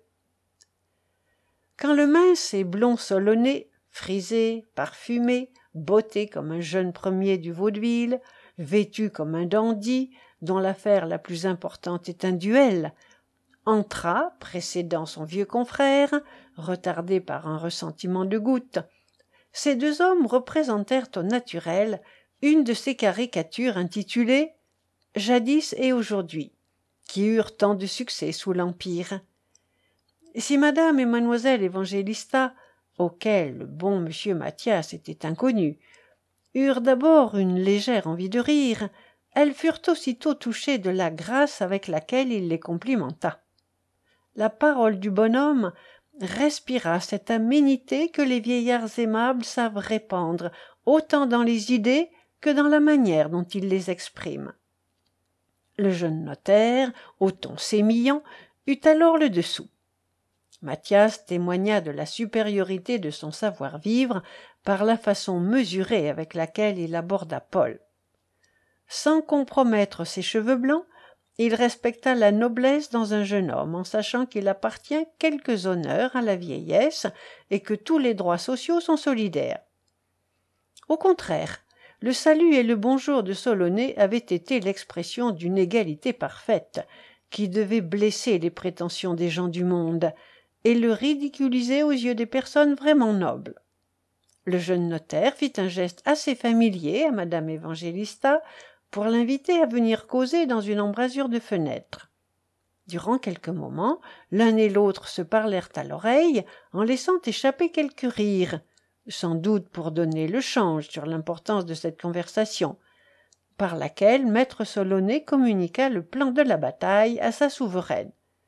Speaker 1: Quand le mince et blond Solonet, frisé, parfumé, botté comme un jeune premier du vaudeville, vêtu comme un dandy, dont l'affaire la plus importante est un duel, entra, précédant son vieux confrère, retardé par un ressentiment de goutte. Ces deux hommes représentèrent au naturel une de ces caricatures intitulées « Jadis et aujourd'hui », qui eurent tant de succès sous l'Empire. Si madame et mademoiselle Évangélista, auxquelles le bon monsieur Mathias était inconnu, eurent d'abord une légère envie de rire, elles furent aussitôt touchées de la grâce avec laquelle il les complimenta. La parole du bonhomme respira cette aménité que les vieillards aimables savent répandre, autant dans les idées que dans la manière dont ils les expriment. Le jeune notaire, au ton sémillant, eut alors le dessous. Mathias témoigna de la supériorité de son savoir-vivre par la façon mesurée avec laquelle il aborda Paul. Sans compromettre ses cheveux blancs, il respecta la noblesse dans un jeune homme, en sachant qu'il appartient quelques honneurs à la vieillesse et que tous les droits sociaux sont solidaires. Au contraire, le salut et le bonjour de Solonet avaient été l'expression d'une égalité parfaite, qui devait blesser les prétentions des gens du monde et le ridiculiser aux yeux des personnes vraiment nobles. Le jeune notaire fit un geste assez familier à madame Évangélista pour l'inviter à venir causer dans une embrasure de fenêtre. Durant quelques moments, l'un et l'autre se parlèrent à l'oreille en laissant échapper quelques rires, sans doute pour donner le change sur l'importance de cette conversation, par laquelle maître Solonet communiqua le plan de la bataille à sa souveraine.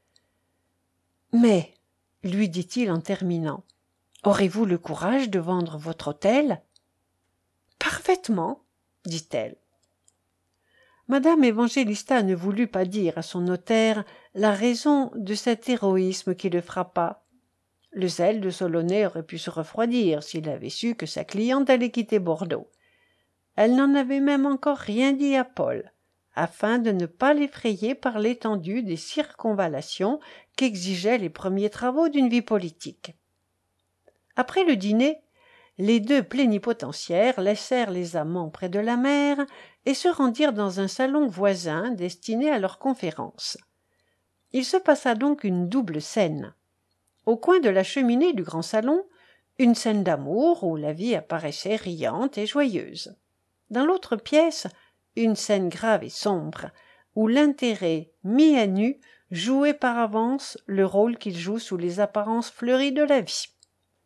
Speaker 1: « Mais, lui dit-il en terminant, aurez-vous le courage de vendre votre hôtel ?»« Parfaitement, dit-elle. Madame Évangélista ne voulut pas dire à son notaire la raison de cet héroïsme qui le frappa. Le zèle de Solonet aurait pu se refroidir s'il avait su que sa cliente allait quitter Bordeaux. Elle n'en avait même encore rien dit à Paul, afin de ne pas l'effrayer par l'étendue des circonvallations qu'exigeaient les premiers travaux d'une vie politique. Après le dîner, les deux plénipotentiaires laissèrent les amants près de la mer et se rendirent dans un salon voisin destiné à leur conférence. Il se passa donc une double scène. Au coin de la cheminée du grand salon, une scène d'amour où la vie apparaissait riante et joyeuse. Dans l'autre pièce, une scène grave et sombre, où l'intérêt, mis à nu, jouait par avance le rôle qu'il joue sous les apparences fleuries de la vie.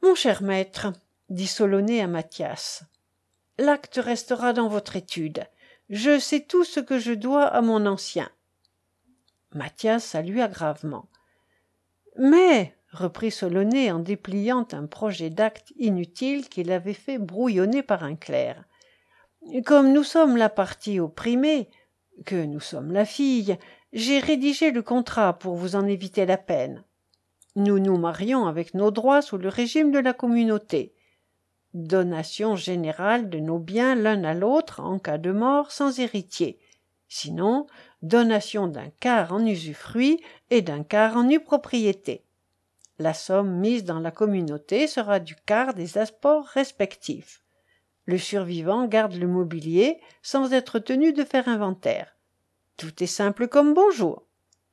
Speaker 1: Mon cher maître, dit Solonet à Mathias, l'acte restera dans votre étude. Je sais tout ce que je dois à mon ancien. Mathias salua gravement. Mais, reprit Solonet en dépliant un projet d'acte inutile qu'il avait fait brouillonner par un clerc, comme nous sommes la partie opprimée, que nous sommes la fille, j'ai rédigé le contrat pour vous en éviter la peine. Nous nous marions avec nos droits sous le régime de la communauté. Donation générale de nos biens l'un à l'autre en cas de mort sans héritier. Sinon, donation d'un quart en usufruit et d'un quart en nue propriété. La somme mise dans la communauté sera du quart des apports respectifs. Le survivant garde le mobilier sans être tenu de faire inventaire. Tout est simple comme bonjour.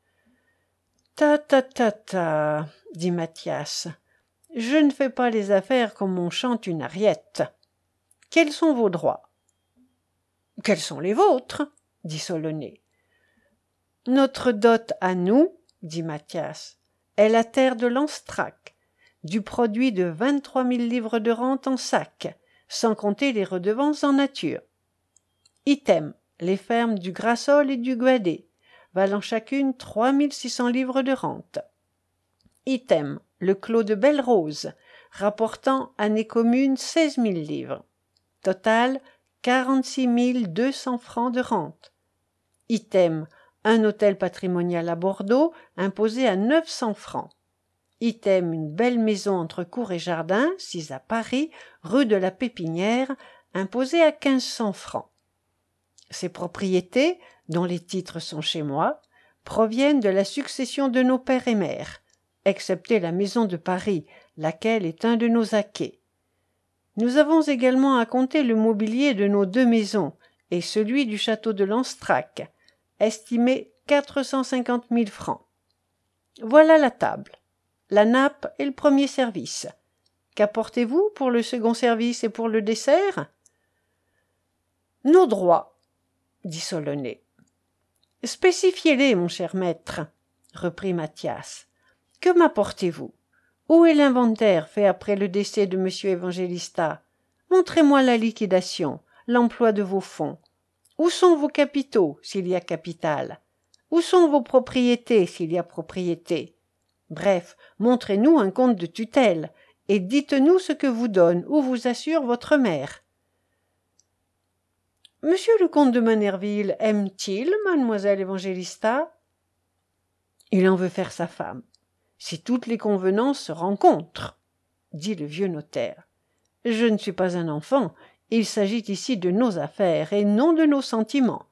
Speaker 1: Ta ta ta ta, dit Mathias. Je ne fais pas les affaires comme on chante une ariette. Quels sont vos droits? Quels sont les vôtres? Dit Solonet. Notre dot à nous, dit Mathias, est la terre de Lanstrac, du produit de 23 000 livres de rente en sac, sans compter les redevances en nature. Item, les fermes du Grassol et du Guadet, valant chacune 3 600 livres de rente. Item, le clos de Belle-Rose, rapportant année commune 16 000 livres. Total, 46 200 francs de rente. Item, un hôtel patrimonial à Bordeaux, imposé à 900 francs. Item, une belle maison entre cour et jardin, sise à Paris, rue de la Pépinière, imposée à 1500 francs. Ces propriétés, dont les titres sont chez moi, proviennent de la succession de nos pères et mères, excepté la maison de Paris, laquelle est un de nos acquêts. Nous avons également à compter le mobilier de nos 2 maisons et celui du château de Lanstrac, estimé 450 000 francs. Voilà la table, la nappe et le premier service. Qu'apportez-vous pour le second service et pour le dessert? Nos droits, dit Solonet. Spécifiez-les, mon cher maître, reprit Mathias. Que m'apportez-vous? Où est l'inventaire fait après le décès de M. Évangélista? Montrez-moi la liquidation, l'emploi de vos fonds. Où sont vos capitaux, s'il y a capital? Où sont vos propriétés, s'il y a propriété? Bref, montrez-nous un compte de tutelle, et dites-nous ce que vous donne ou vous assure votre mère. Monsieur le comte de Manerville aime-t-il mademoiselle Évangélista? Il en veut faire sa femme, si toutes les convenances se rencontrent, dit le vieux notaire. Je ne suis pas un enfant, il s'agit ici de nos affaires et non de nos sentiments.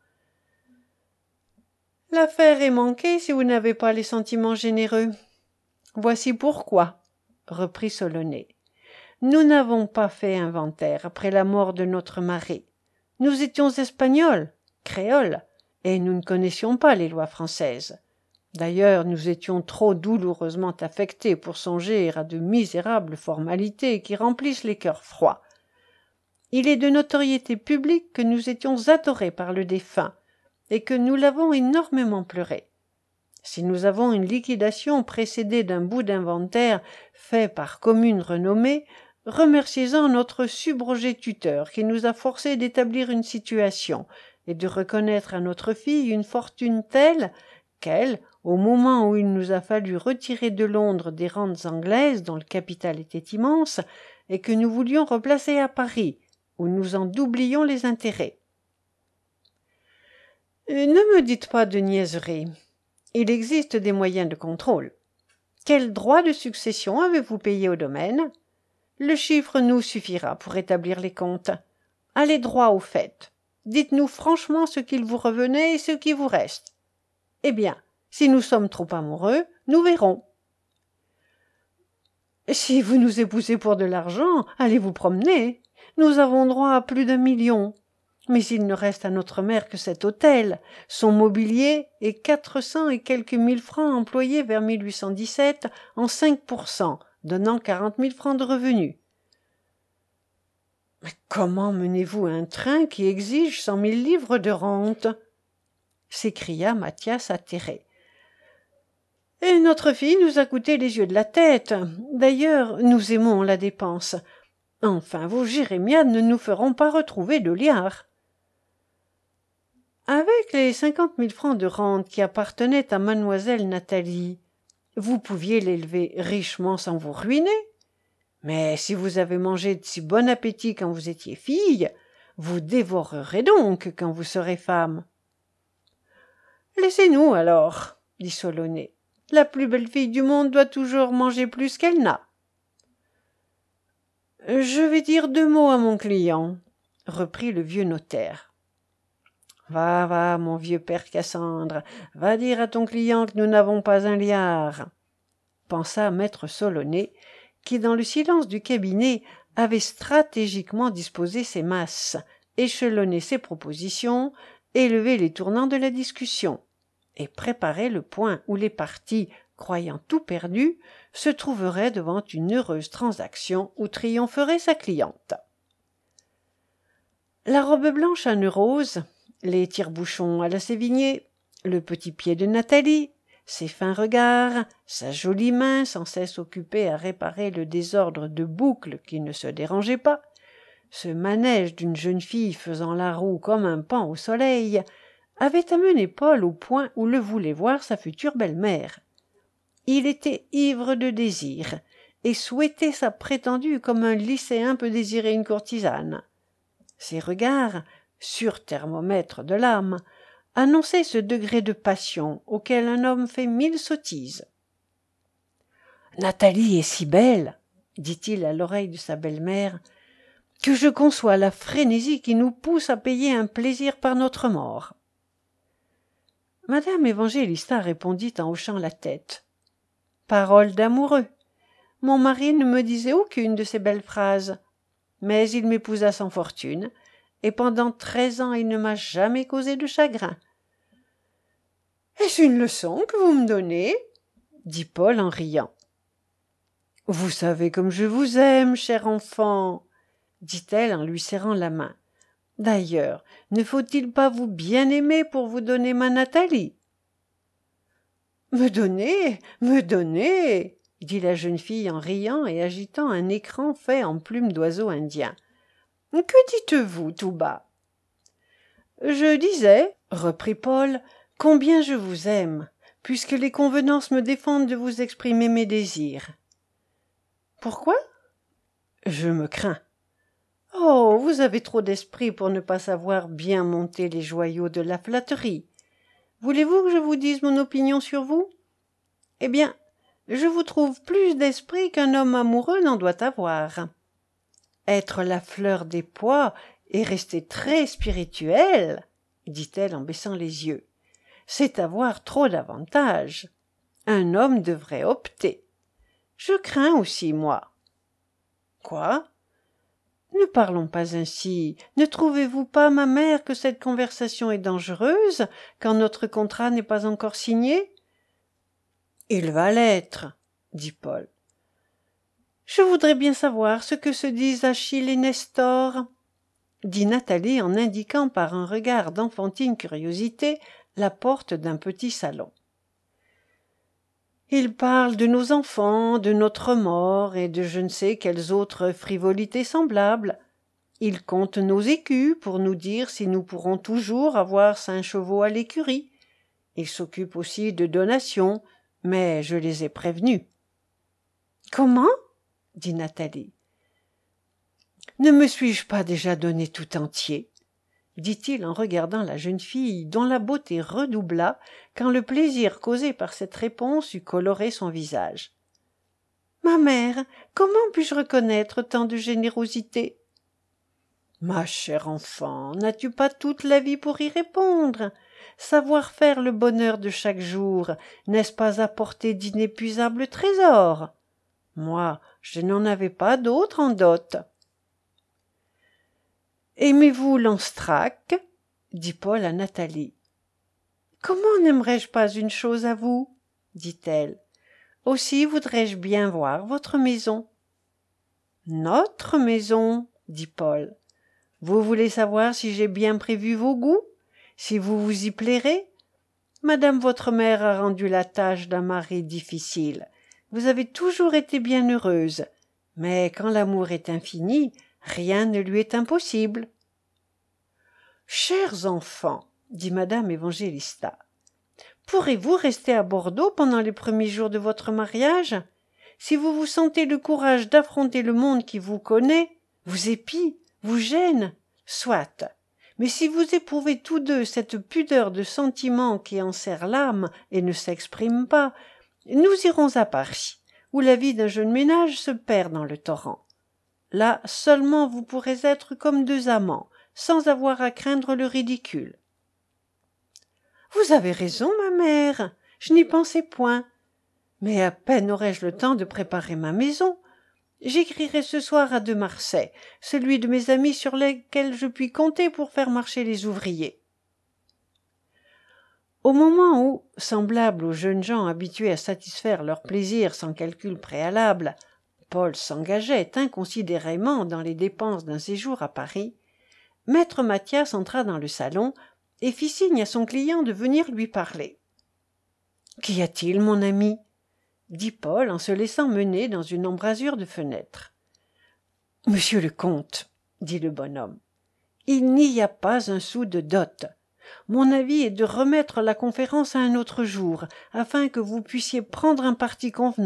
Speaker 1: L'affaire est manquée si vous n'avez pas les sentiments généreux. Voici pourquoi, reprit Solonet. Nous n'avons pas fait inventaire après la mort de notre mari. Nous étions espagnols, créoles, et nous ne connaissions pas les lois françaises. D'ailleurs, nous étions trop douloureusement affectés pour songer à de misérables formalités qui remplissent les cœurs froids. Il est de notoriété publique que nous étions adorés par le défunt, et que nous l'avons énormément pleuré. Si nous avons une liquidation précédée d'un bout d'inventaire fait par commune renommée, remerciez-en notre subrogé tuteur qui nous a forcés d'établir une situation et de reconnaître à notre fille une fortune telle qu'elle, au moment où il nous a fallu retirer de Londres des rentes anglaises dont le capital était immense et que nous voulions replacer à Paris, où nous en doublions les intérêts. Ne me dites pas de niaiseries. Il existe des moyens de contrôle. Quel droit de succession avez-vous payé au domaine? Le chiffre nous suffira pour établir les comptes. Allez droit au fait. Dites-nous franchement ce qu'il vous revenait et ce qui vous reste. Eh bien, si nous sommes trop amoureux, nous verrons. Si vous nous épousez pour de l'argent, allez vous promener. Nous avons droit à plus d'1 million. Mais il ne reste à notre mère que cet hôtel, son mobilier et 400 et quelques mille francs employés vers 1817 en 5%, donnant 40 000 francs de revenus. Mais comment menez-vous un train qui exige 100 000 livres de rente? S'écria Mathias atterré. Et notre fille nous a coûté les yeux de la tête. D'ailleurs, nous aimons la dépense. Enfin, vos jérémiades ne nous feront pas retrouver de liard. Avec les 50 000 francs de rente qui appartenaient à mademoiselle Nathalie, vous pouviez l'élever richement sans vous ruiner. Mais si vous avez mangé de si bon appétit quand vous étiez fille, vous dévorerez donc quand vous serez femme. Laissez-nous alors, dit Solonais. La plus belle fille du monde doit toujours manger plus qu'elle n'a. Je vais dire 2 mots à mon client, reprit le vieux notaire. Va, va, mon vieux père Cassandre, va dire à ton client que nous n'avons pas un liard, pensa maître Solonais, qui, dans le silence du cabinet, avait stratégiquement disposé ses masses, échelonné ses propositions, élevé les tournants de la discussion, et préparé le point où les parties, croyant tout perdu, se trouveraient devant une heureuse transaction où triompherait sa cliente. La robe blanche à nœuds roses, les tire-bouchons à la Sévigné, le petit pied de Nathalie, ses fins regards, sa jolie main sans cesse occupée à réparer le désordre de boucles qui ne se dérangeaient pas, ce manège d'une jeune fille faisant la roue comme un paon au soleil, avait amené Paul au point où le voulait voir sa future belle-mère. Il était ivre de désir, et souhaitait sa prétendue comme un lycéen peut désirer une courtisane. Ses regards, sûr thermomètre de l'âme, annonçaient ce degré de passion auquel un homme fait 1000 sottises. « Nathalie est si belle, dit-il à l'oreille de sa belle-mère, que je conçois la frénésie qui nous pousse à payer un plaisir par notre mort. » Madame Évangélista répondit en hochant la tête. « Parole d'amoureux. Mon mari ne me disait aucune de ces belles phrases, mais il m'épousa sans fortune, et pendant 13 ans il ne m'a jamais causé de chagrin. »« Est-ce une leçon que vous me donnez ?» dit Paul en riant. « Vous savez comme je vous aime, cher enfant, » dit-elle en lui serrant la main. « D'ailleurs, ne faut-il pas vous bien aimer pour vous donner ma Nathalie ?»« Me donner !» dit la jeune fille en riant et agitant un écran fait en plume d'oiseau indien. « Que dites-vous tout bas ?»« Je disais, reprit Paul, combien je vous aime, puisque les convenances me défendent de vous exprimer mes désirs. »« Pourquoi ?»« Je me crains. » « Oh, vous avez trop d'esprit pour ne pas savoir bien monter les joyaux de la flatterie. Voulez-vous que je vous dise mon opinion sur vous ? Eh bien, je vous trouve plus d'esprit qu'un homme amoureux n'en doit avoir. Être la fleur des pois et rester très spirituelle, dit-elle en baissant les yeux, c'est avoir trop d'avantages. Un homme devrait opter. Je crains aussi, moi. Quoi ? Ne parlons pas ainsi. Ne trouvez-vous pas, ma mère, que cette conversation est dangereuse, quand notre contrat n'est pas encore signé ? Il va l'être, dit Paul. Je voudrais bien savoir ce que se disent Achille et Nestor, dit Nathalie en indiquant par un regard d'enfantine curiosité la porte d'un petit salon. Ils parlent de nos enfants, de notre mort et de je ne sais quelles autres frivolités semblables. Ils comptent nos écus pour nous dire si nous pourrons toujours avoir 5 chevaux à l'écurie. Ils s'occupent aussi de donations, mais je les ai prévenus. « Comment ?» dit Nathalie. « Ne me suis-je pas déjà donné tout entier ?» dit-il en regardant la jeune fille dont la beauté redoubla quand le plaisir causé par cette réponse eut coloré son visage. « Ma mère, comment puis-je reconnaître tant de générosité ?»« Ma chère enfant, n'as-tu pas toute la vie pour y répondre ? Savoir faire le bonheur de chaque jour, n'est-ce pas apporter d'inépuisables trésors ? Moi, je n'en avais pas d'autre en dot. » « Aimez-vous Lanstrac ?» dit Paul à Nathalie. « Comment n'aimerais-je pas une chose à vous ?» dit-elle. « Aussi voudrais-je bien voir votre maison. »« Notre maison ?» dit Paul. « Vous voulez savoir si j'ai bien prévu vos goûts, si vous vous y plairez ? Madame votre mère a rendu la tâche d'un mari difficile. Vous avez toujours été bien heureuse, mais quand l'amour est infini, rien ne lui est impossible. » Chers enfants, dit madame Évangélista, pourrez-vous rester à Bordeaux pendant les premiers jours de votre mariage? Si vous vous sentez le courage d'affronter le monde qui vous connaît, vous épie, vous gêne, soit. Mais si vous éprouvez tous deux cette pudeur de sentiment qui enserre l'âme et ne s'exprime pas, nous irons à Paris, où la vie d'un jeune ménage se perd dans le torrent. Là seulement vous pourrez être comme deux amants, sans avoir à craindre le ridicule. Vous avez raison, ma mère, je n'y pensais point. Mais à peine aurai-je le temps de préparer ma maison. J'écrirai ce soir à de Marsay, celui de mes amis sur lesquels je puis compter pour faire marcher les ouvriers. Au moment où, semblable aux jeunes gens habitués à satisfaire leurs plaisirs sans calcul préalable, Paul s'engageait inconsidérément dans les dépenses d'un séjour à Paris, maître Mathias entra dans le salon et fit signe à son client de venir lui parler. « Qu'y a-t-il, mon ami ?» dit Paul en se laissant mener dans une embrasure de fenêtre. « Monsieur le comte, dit le bonhomme, il n'y a pas un sou de dot. Mon avis est de remettre la conférence à un autre jour, afin que vous puissiez prendre un parti convenable. »«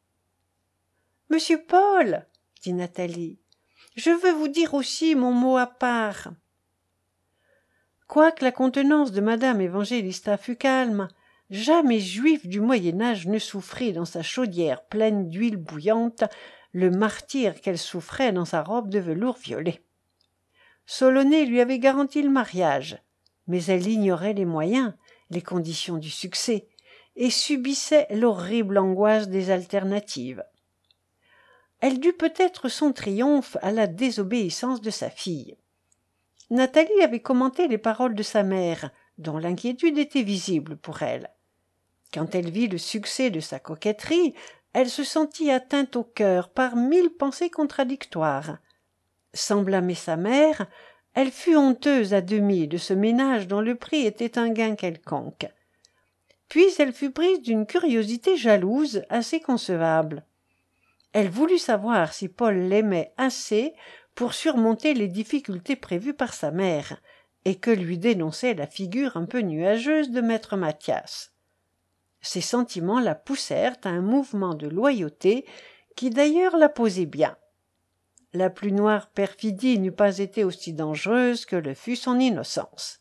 Speaker 1: Monsieur Paul, dit Nathalie, je veux vous dire aussi mon mot à part. » Quoique la contenance de madame Évangélista fût calme, jamais juif du Moyen-Âge ne souffrit dans sa chaudière pleine d'huile bouillante le martyre qu'elle souffrait dans sa robe de velours violet. Solonet lui avait garanti le mariage, mais elle ignorait les moyens, les conditions du succès, et subissait l'horrible angoisse des alternatives. Elle dut peut-être son triomphe à la désobéissance de sa fille. Nathalie avait commenté les paroles de sa mère, dont l'inquiétude était visible pour elle. Quand elle vit le succès de sa coquetterie, elle se sentit atteinte au cœur par 1000 pensées contradictoires. Sans blâmer sa mère, elle fut honteuse à demi de ce ménage dont le prix était un gain quelconque. Puis elle fut prise d'une curiosité jalouse assez concevable. Elle voulut savoir si Paul l'aimait assez pour surmonter les difficultés prévues par sa mère, et que lui dénonçait la figure un peu nuageuse de maître Mathias. Ses sentiments la poussèrent à un mouvement de loyauté qui d'ailleurs la posait bien. La plus noire perfidie n'eût pas été aussi dangereuse que le fut son innocence.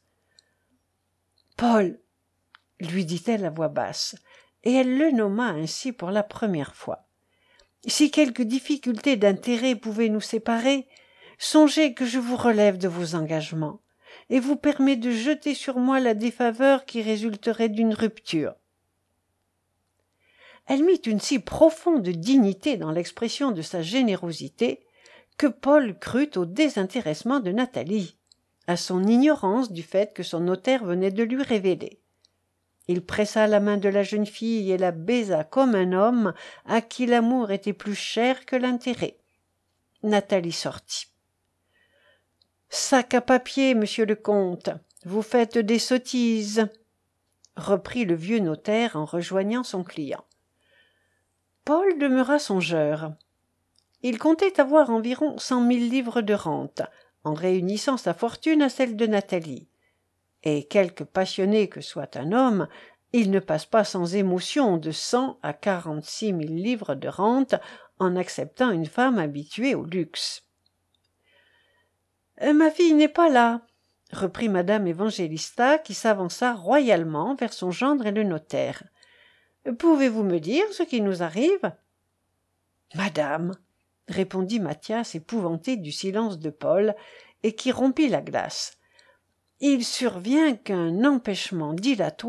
Speaker 1: « Paul, lui dit-elle à voix basse, et elle le nomma ainsi pour la première fois. Si quelque difficulté d'intérêt pouvait nous séparer, songez que je vous relève de vos engagements et vous permets de jeter sur moi la défaveur qui résulterait d'une rupture. » Elle mit une si profonde dignité dans l'expression de sa générosité que Paul crut au désintéressement de Nathalie, à son ignorance du fait que son notaire venait de lui révéler. Il pressa la main de la jeune fille et la baisa comme un homme à qui l'amour était plus cher que l'intérêt. Nathalie sortit. « Sac à papier, monsieur le comte, vous faites des sottises, » reprit le vieux notaire en rejoignant son client. Paul demeura songeur. Il comptait avoir environ 100 000 livres de rente, en réunissant sa fortune à celle de Nathalie. Et quelque passionné que soit un homme, il ne passe pas sans émotion de 100 à 46 000 livres de rente en acceptant une femme habituée au luxe. « Ma fille n'est pas là, » reprit madame Évangélista, qui s'avança royalement vers son gendre et le notaire. « Pouvez-vous me dire ce qui nous arrive ?»« Madame, » répondit Mathias, épouvanté du silence de Paul, et qui rompit la glace. « Il survient qu'un empêchement dilatoire… »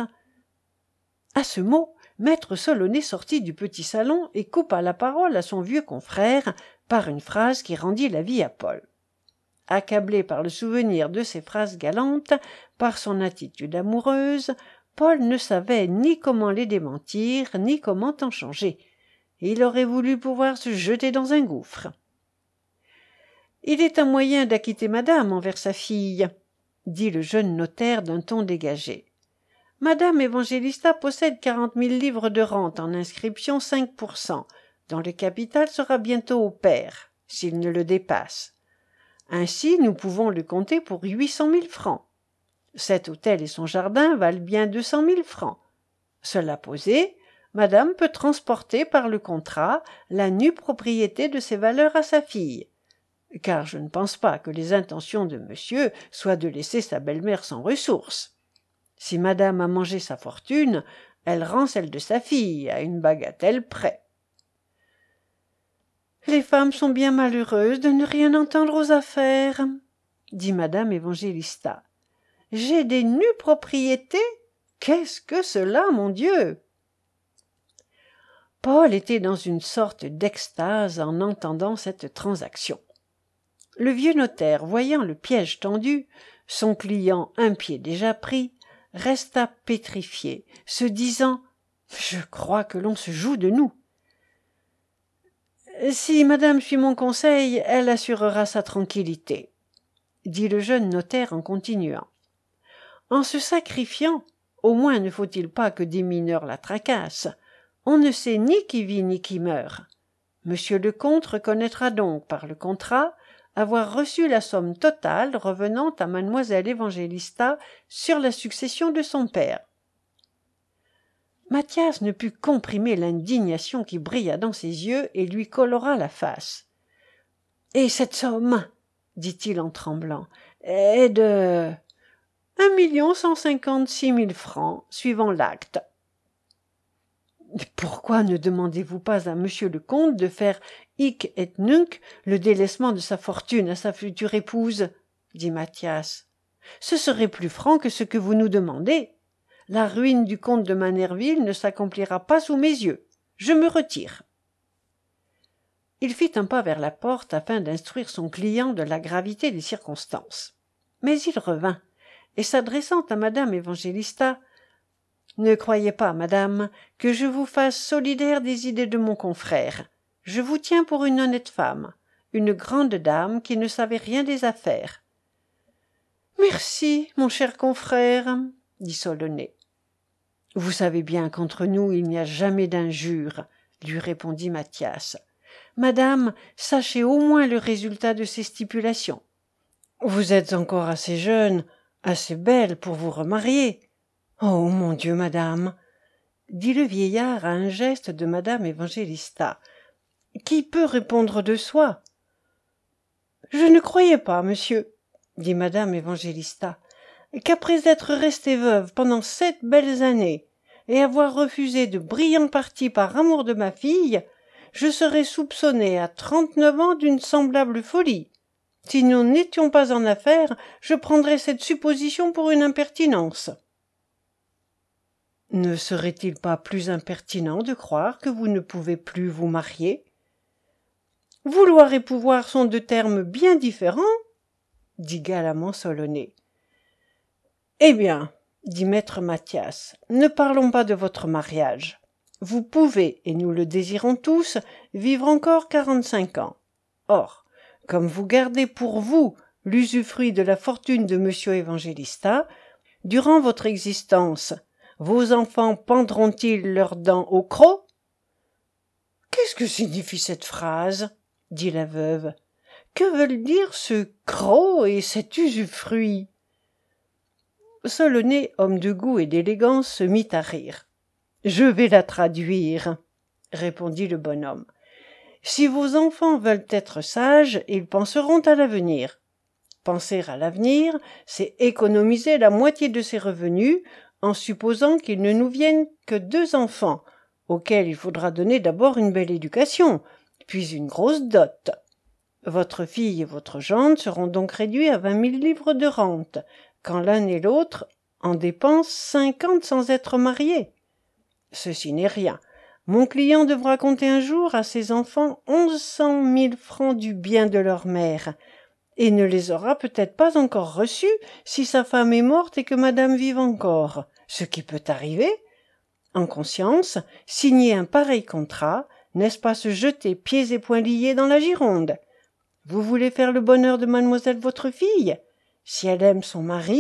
Speaker 1: À ce mot, maître Solonet sortit du petit salon et coupa la parole à son vieux confrère par une phrase qui rendit la vie à Paul. Accablé par le souvenir de ces phrases galantes, par son attitude amoureuse, Paul ne savait ni comment les démentir, ni comment en changer. Il aurait voulu pouvoir se jeter dans un gouffre. « Il est un moyen d'acquitter madame envers sa fille, » dit le jeune notaire d'un ton dégagé. « Madame Évangélista possède 40 000 livres de rente en inscription 5%, dont le capital sera bientôt au pair, s'il ne le dépasse. Ainsi, nous pouvons le compter pour 800 000 francs. Cet hôtel et son jardin valent bien 200 000 francs. Cela posé, madame peut transporter par le contrat la nue propriété de ces valeurs à sa fille. Car je ne pense pas que les intentions de monsieur soient de laisser sa belle-mère sans ressources. Si madame a mangé sa fortune, elle rend celle de sa fille à une bagatelle près. Les femmes sont bien malheureuses de ne rien entendre aux affaires, dit madame Évangélista. J'ai des nues propriétés? Qu'est-ce que cela, mon Dieu? Paul était dans une sorte d'extase en entendant cette transaction. Le vieux notaire, voyant le piège tendu, son client un pied déjà pris, resta pétrifié, se disant « Je crois que l'on se joue de nous. » « Si madame suit mon conseil, elle assurera sa tranquillité, » dit le jeune notaire en continuant. « En se sacrifiant, au moins ne faut-il pas que des mineurs la tracassent. On ne sait ni qui vit ni qui meurt. Monsieur le comte reconnaîtra donc par le contrat avoir reçu la somme totale revenant à mademoiselle Évangélista sur la succession de son père. » Mathias ne put comprimer l'indignation qui brilla dans ses yeux et lui colora la face. « Et cette somme, dit-il en tremblant, est de 1 156 000 francs, suivant l'acte. » Pourquoi ne demandez-vous pas à monsieur le comte de faire hic et nunc le délaissement de sa fortune à sa future épouse, dit Mathias. Ce serait plus franc que ce que vous nous demandez. La ruine du comte de Manerville ne s'accomplira pas sous mes yeux. Je me retire. Il fit un pas vers la porte afin d'instruire son client de la gravité des circonstances. Mais il revint, et s'adressant à madame Évangélista, « Ne croyez pas, madame, que je vous fasse solidaire des idées de mon confrère. Je vous tiens pour une honnête femme, une grande dame qui ne savait rien des affaires. »« Merci, mon cher confrère, » dit Solonet. « Vous savez bien qu'entre nous il n'y a jamais d'injure, » lui répondit Mathias. « Madame, sachez au moins le résultat de ces stipulations. Vous êtes encore assez jeune, assez belle pour vous remarier. »« Oh, mon Dieu, madame !» dit le vieillard à un geste de madame Évangélista. « Qui peut répondre de soi ?»« Je ne croyais pas, monsieur, » dit madame Évangélista, « qu'après être restée veuve pendant 7 belles années et avoir refusé de brillants partis par amour de ma fille, je serais soupçonnée à 39 ans d'une semblable folie. Si nous n'étions pas en affaires, je prendrais cette supposition pour une impertinence. » Ne serait-il pas plus impertinent de croire que vous ne pouvez plus vous marier? Vouloir et pouvoir sont 2 termes bien différents, dit galamment Solonet. Eh bien, dit maître Mathias, ne parlons pas de votre mariage. Vous pouvez, et nous le désirons tous, vivre encore 45 ans. Or, comme vous gardez pour vous l'usufruit de la fortune de monsieur Évangélista, durant votre existence, vos enfants pendront-ils leurs dents au croc? Qu'est-ce que signifie cette phrase? Dit la veuve. Que veulent dire ce croc et cet usufruit? Solonet, homme de goût et d'élégance, se mit à rire. Je vais la traduire, répondit le bonhomme. Si vos enfants veulent être sages, ils penseront à l'avenir. Penser à l'avenir, c'est économiser la moitié de ses revenus, en supposant qu'il ne nous vienne que 2 enfants, auxquels il faudra donner d'abord une belle éducation, puis une grosse dot. Votre fille et votre gendre seront donc réduits à 20 000 livres de rente, quand l'un et l'autre en dépensent 50 sans être mariés. Ceci n'est rien. Mon client devra compter un jour à ses enfants 1100 000 francs du bien de leur mère, et ne les aura peut-être pas encore reçus si sa femme est morte et que madame vive encore, ce qui peut arriver. En conscience, signer un pareil contrat, n'est-ce pas se jeter pieds et poings liés dans la Gironde? Vous voulez faire le bonheur de mademoiselle votre fille? Si elle aime son mari,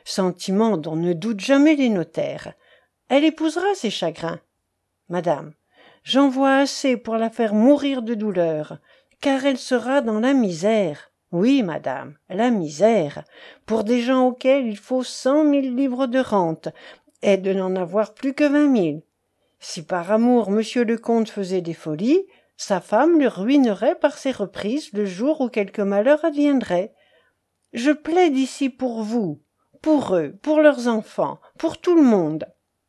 Speaker 1: sentiment dont ne doutent jamais les notaires. Elle épousera ses chagrins. Madame, j'en vois assez pour la faire mourir de douleur, car elle sera dans la misère. Oui, madame, la misère, pour des gens auxquels il faut 100 000 livres de rente, et de n'en avoir plus que 20 000. Si par amour monsieur le comte faisait des folies, sa femme le ruinerait par ses reprises le jour où quelque malheur adviendrait. Je plaide ici pour vous, pour eux, pour leurs enfants, pour tout le monde.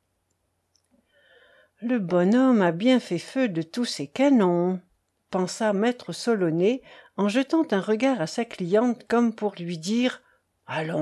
Speaker 1: Le bonhomme a bien fait feu de tous ses canons, pensa maître Solonnet en jetant un regard à sa cliente comme pour lui dire « Allons !»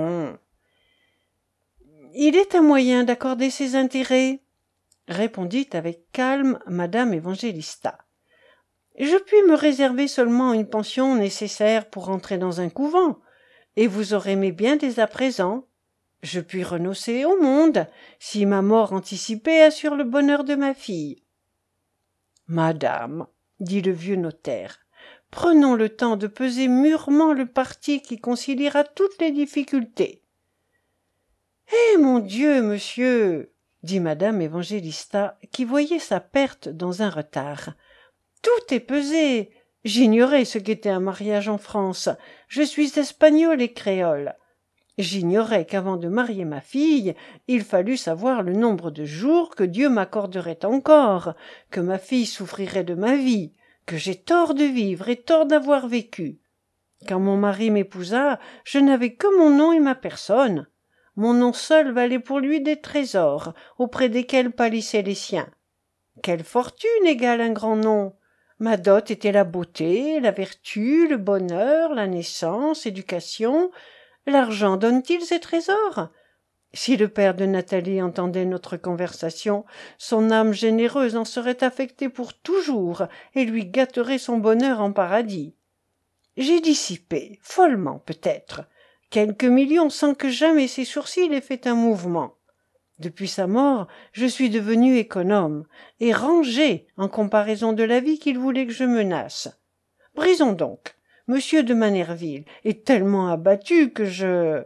Speaker 1: Il est un moyen d'accorder ses intérêts, répondit avec calme madame Évangélista. Je puis me réserver seulement une pension nécessaire pour entrer dans un couvent, et vous aurez mes biens dès à présent. Je puis renoncer au monde, si ma mort anticipée assure le bonheur de ma fille. Madame, dit le vieux notaire, prenons le temps de peser mûrement le parti qui conciliera toutes les difficultés. Eh mon Dieu, monsieur, dit madame Évangélista, qui voyait sa perte dans un retard. Tout est pesé. J'ignorais ce qu'était un mariage en France. Je suis espagnol et créole. J'ignorais qu'avant de marier ma fille, il fallut savoir le nombre de jours que Dieu m'accorderait encore, que ma fille souffrirait de ma vie, que j'ai tort de vivre et tort d'avoir vécu. Quand mon mari m'épousa, je n'avais que mon nom et ma personne. Mon nom seul valait pour lui des trésors, auprès desquels pâlissaient les siens. Quelle fortune égale un grand nom! Ma dot était la beauté, la vertu, le bonheur, la naissance, l'éducation. L'argent donne-t-il ces trésors? Si le père de Nathalie entendait notre conversation, son âme généreuse en serait affectée pour toujours et lui gâterait son bonheur en paradis. J'ai dissipé, follement peut-être, quelques millions sans que jamais ses sourcils aient fait un mouvement. Depuis sa mort, je suis devenu économe et rangé en comparaison de la vie qu'il voulait que je menace. Brisons donc. Monsieur de Manerville est tellement abattu que je...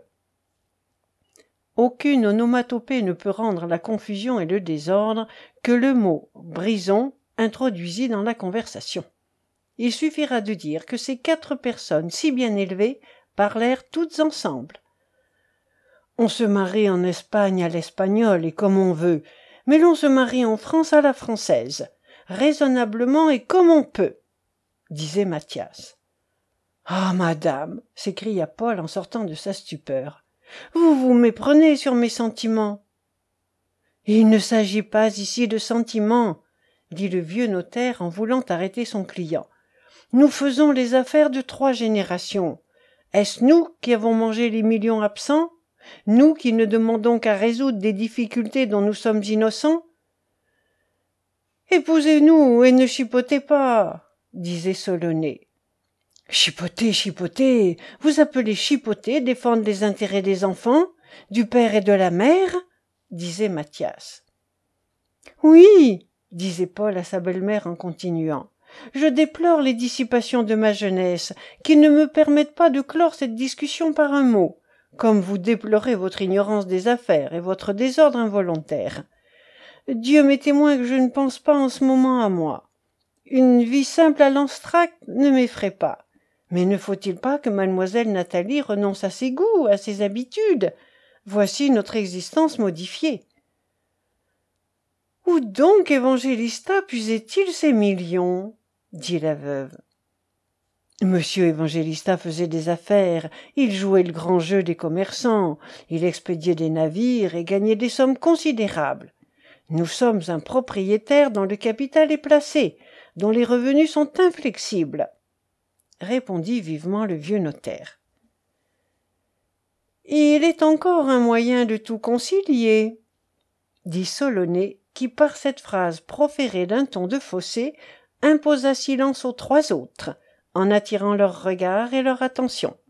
Speaker 1: Aucune onomatopée ne peut rendre la confusion et le désordre que le mot « brisons » introduisit dans la conversation. Il suffira de dire que ces 4 personnes si bien élevées parlèrent toutes ensemble. On se marie en Espagne à l'espagnole et comme on veut, mais l'on se marie en France à la française, raisonnablement et comme on peut, disait Mathias. « Ah, madame !» s'écria Paul en sortant de sa stupeur. « Vous vous méprenez sur mes sentiments. »« Il ne s'agit pas ici de sentiments, » dit le vieux notaire en voulant arrêter son client. « Nous faisons les affaires de 3 générations. Est-ce nous qui avons mangé les millions absents? Nous qui ne demandons qu'à résoudre des difficultés dont nous sommes innocents? »« Épousez-nous et ne chipotez pas, » disait Solonnet. « Chipoter, chipoter, vous appelez chipoter défendre les intérêts des enfants, du père et de la mère ?» disait Mathias. « Oui, » disait Paul à sa belle-mère en continuant, « je déplore les dissipations de ma jeunesse, qui ne me permettent pas de clore cette discussion par un mot, comme vous déplorez votre ignorance des affaires et votre désordre involontaire. Dieu m'est témoin que je ne pense pas en ce moment à moi. Une vie simple à Lanstrac ne m'effraie pas. Mais ne faut-il pas que mademoiselle Nathalie renonce à ses goûts, à ses habitudes? Voici notre existence modifiée. Où donc Évangélista puisait-il ses millions? Dit la veuve. Monsieur Évangélista faisait des affaires, il jouait le grand jeu des commerçants, il expédiait des navires et gagnait des sommes considérables. Nous sommes un propriétaire dont le capital est placé, dont les revenus sont inflexibles, répondit vivement le vieux notaire. Il est encore un moyen de tout concilier, dit Solonnet, qui par cette phrase proférée d'un ton de fausset imposa silence aux 3 autres, en attirant leur regard et leur attention.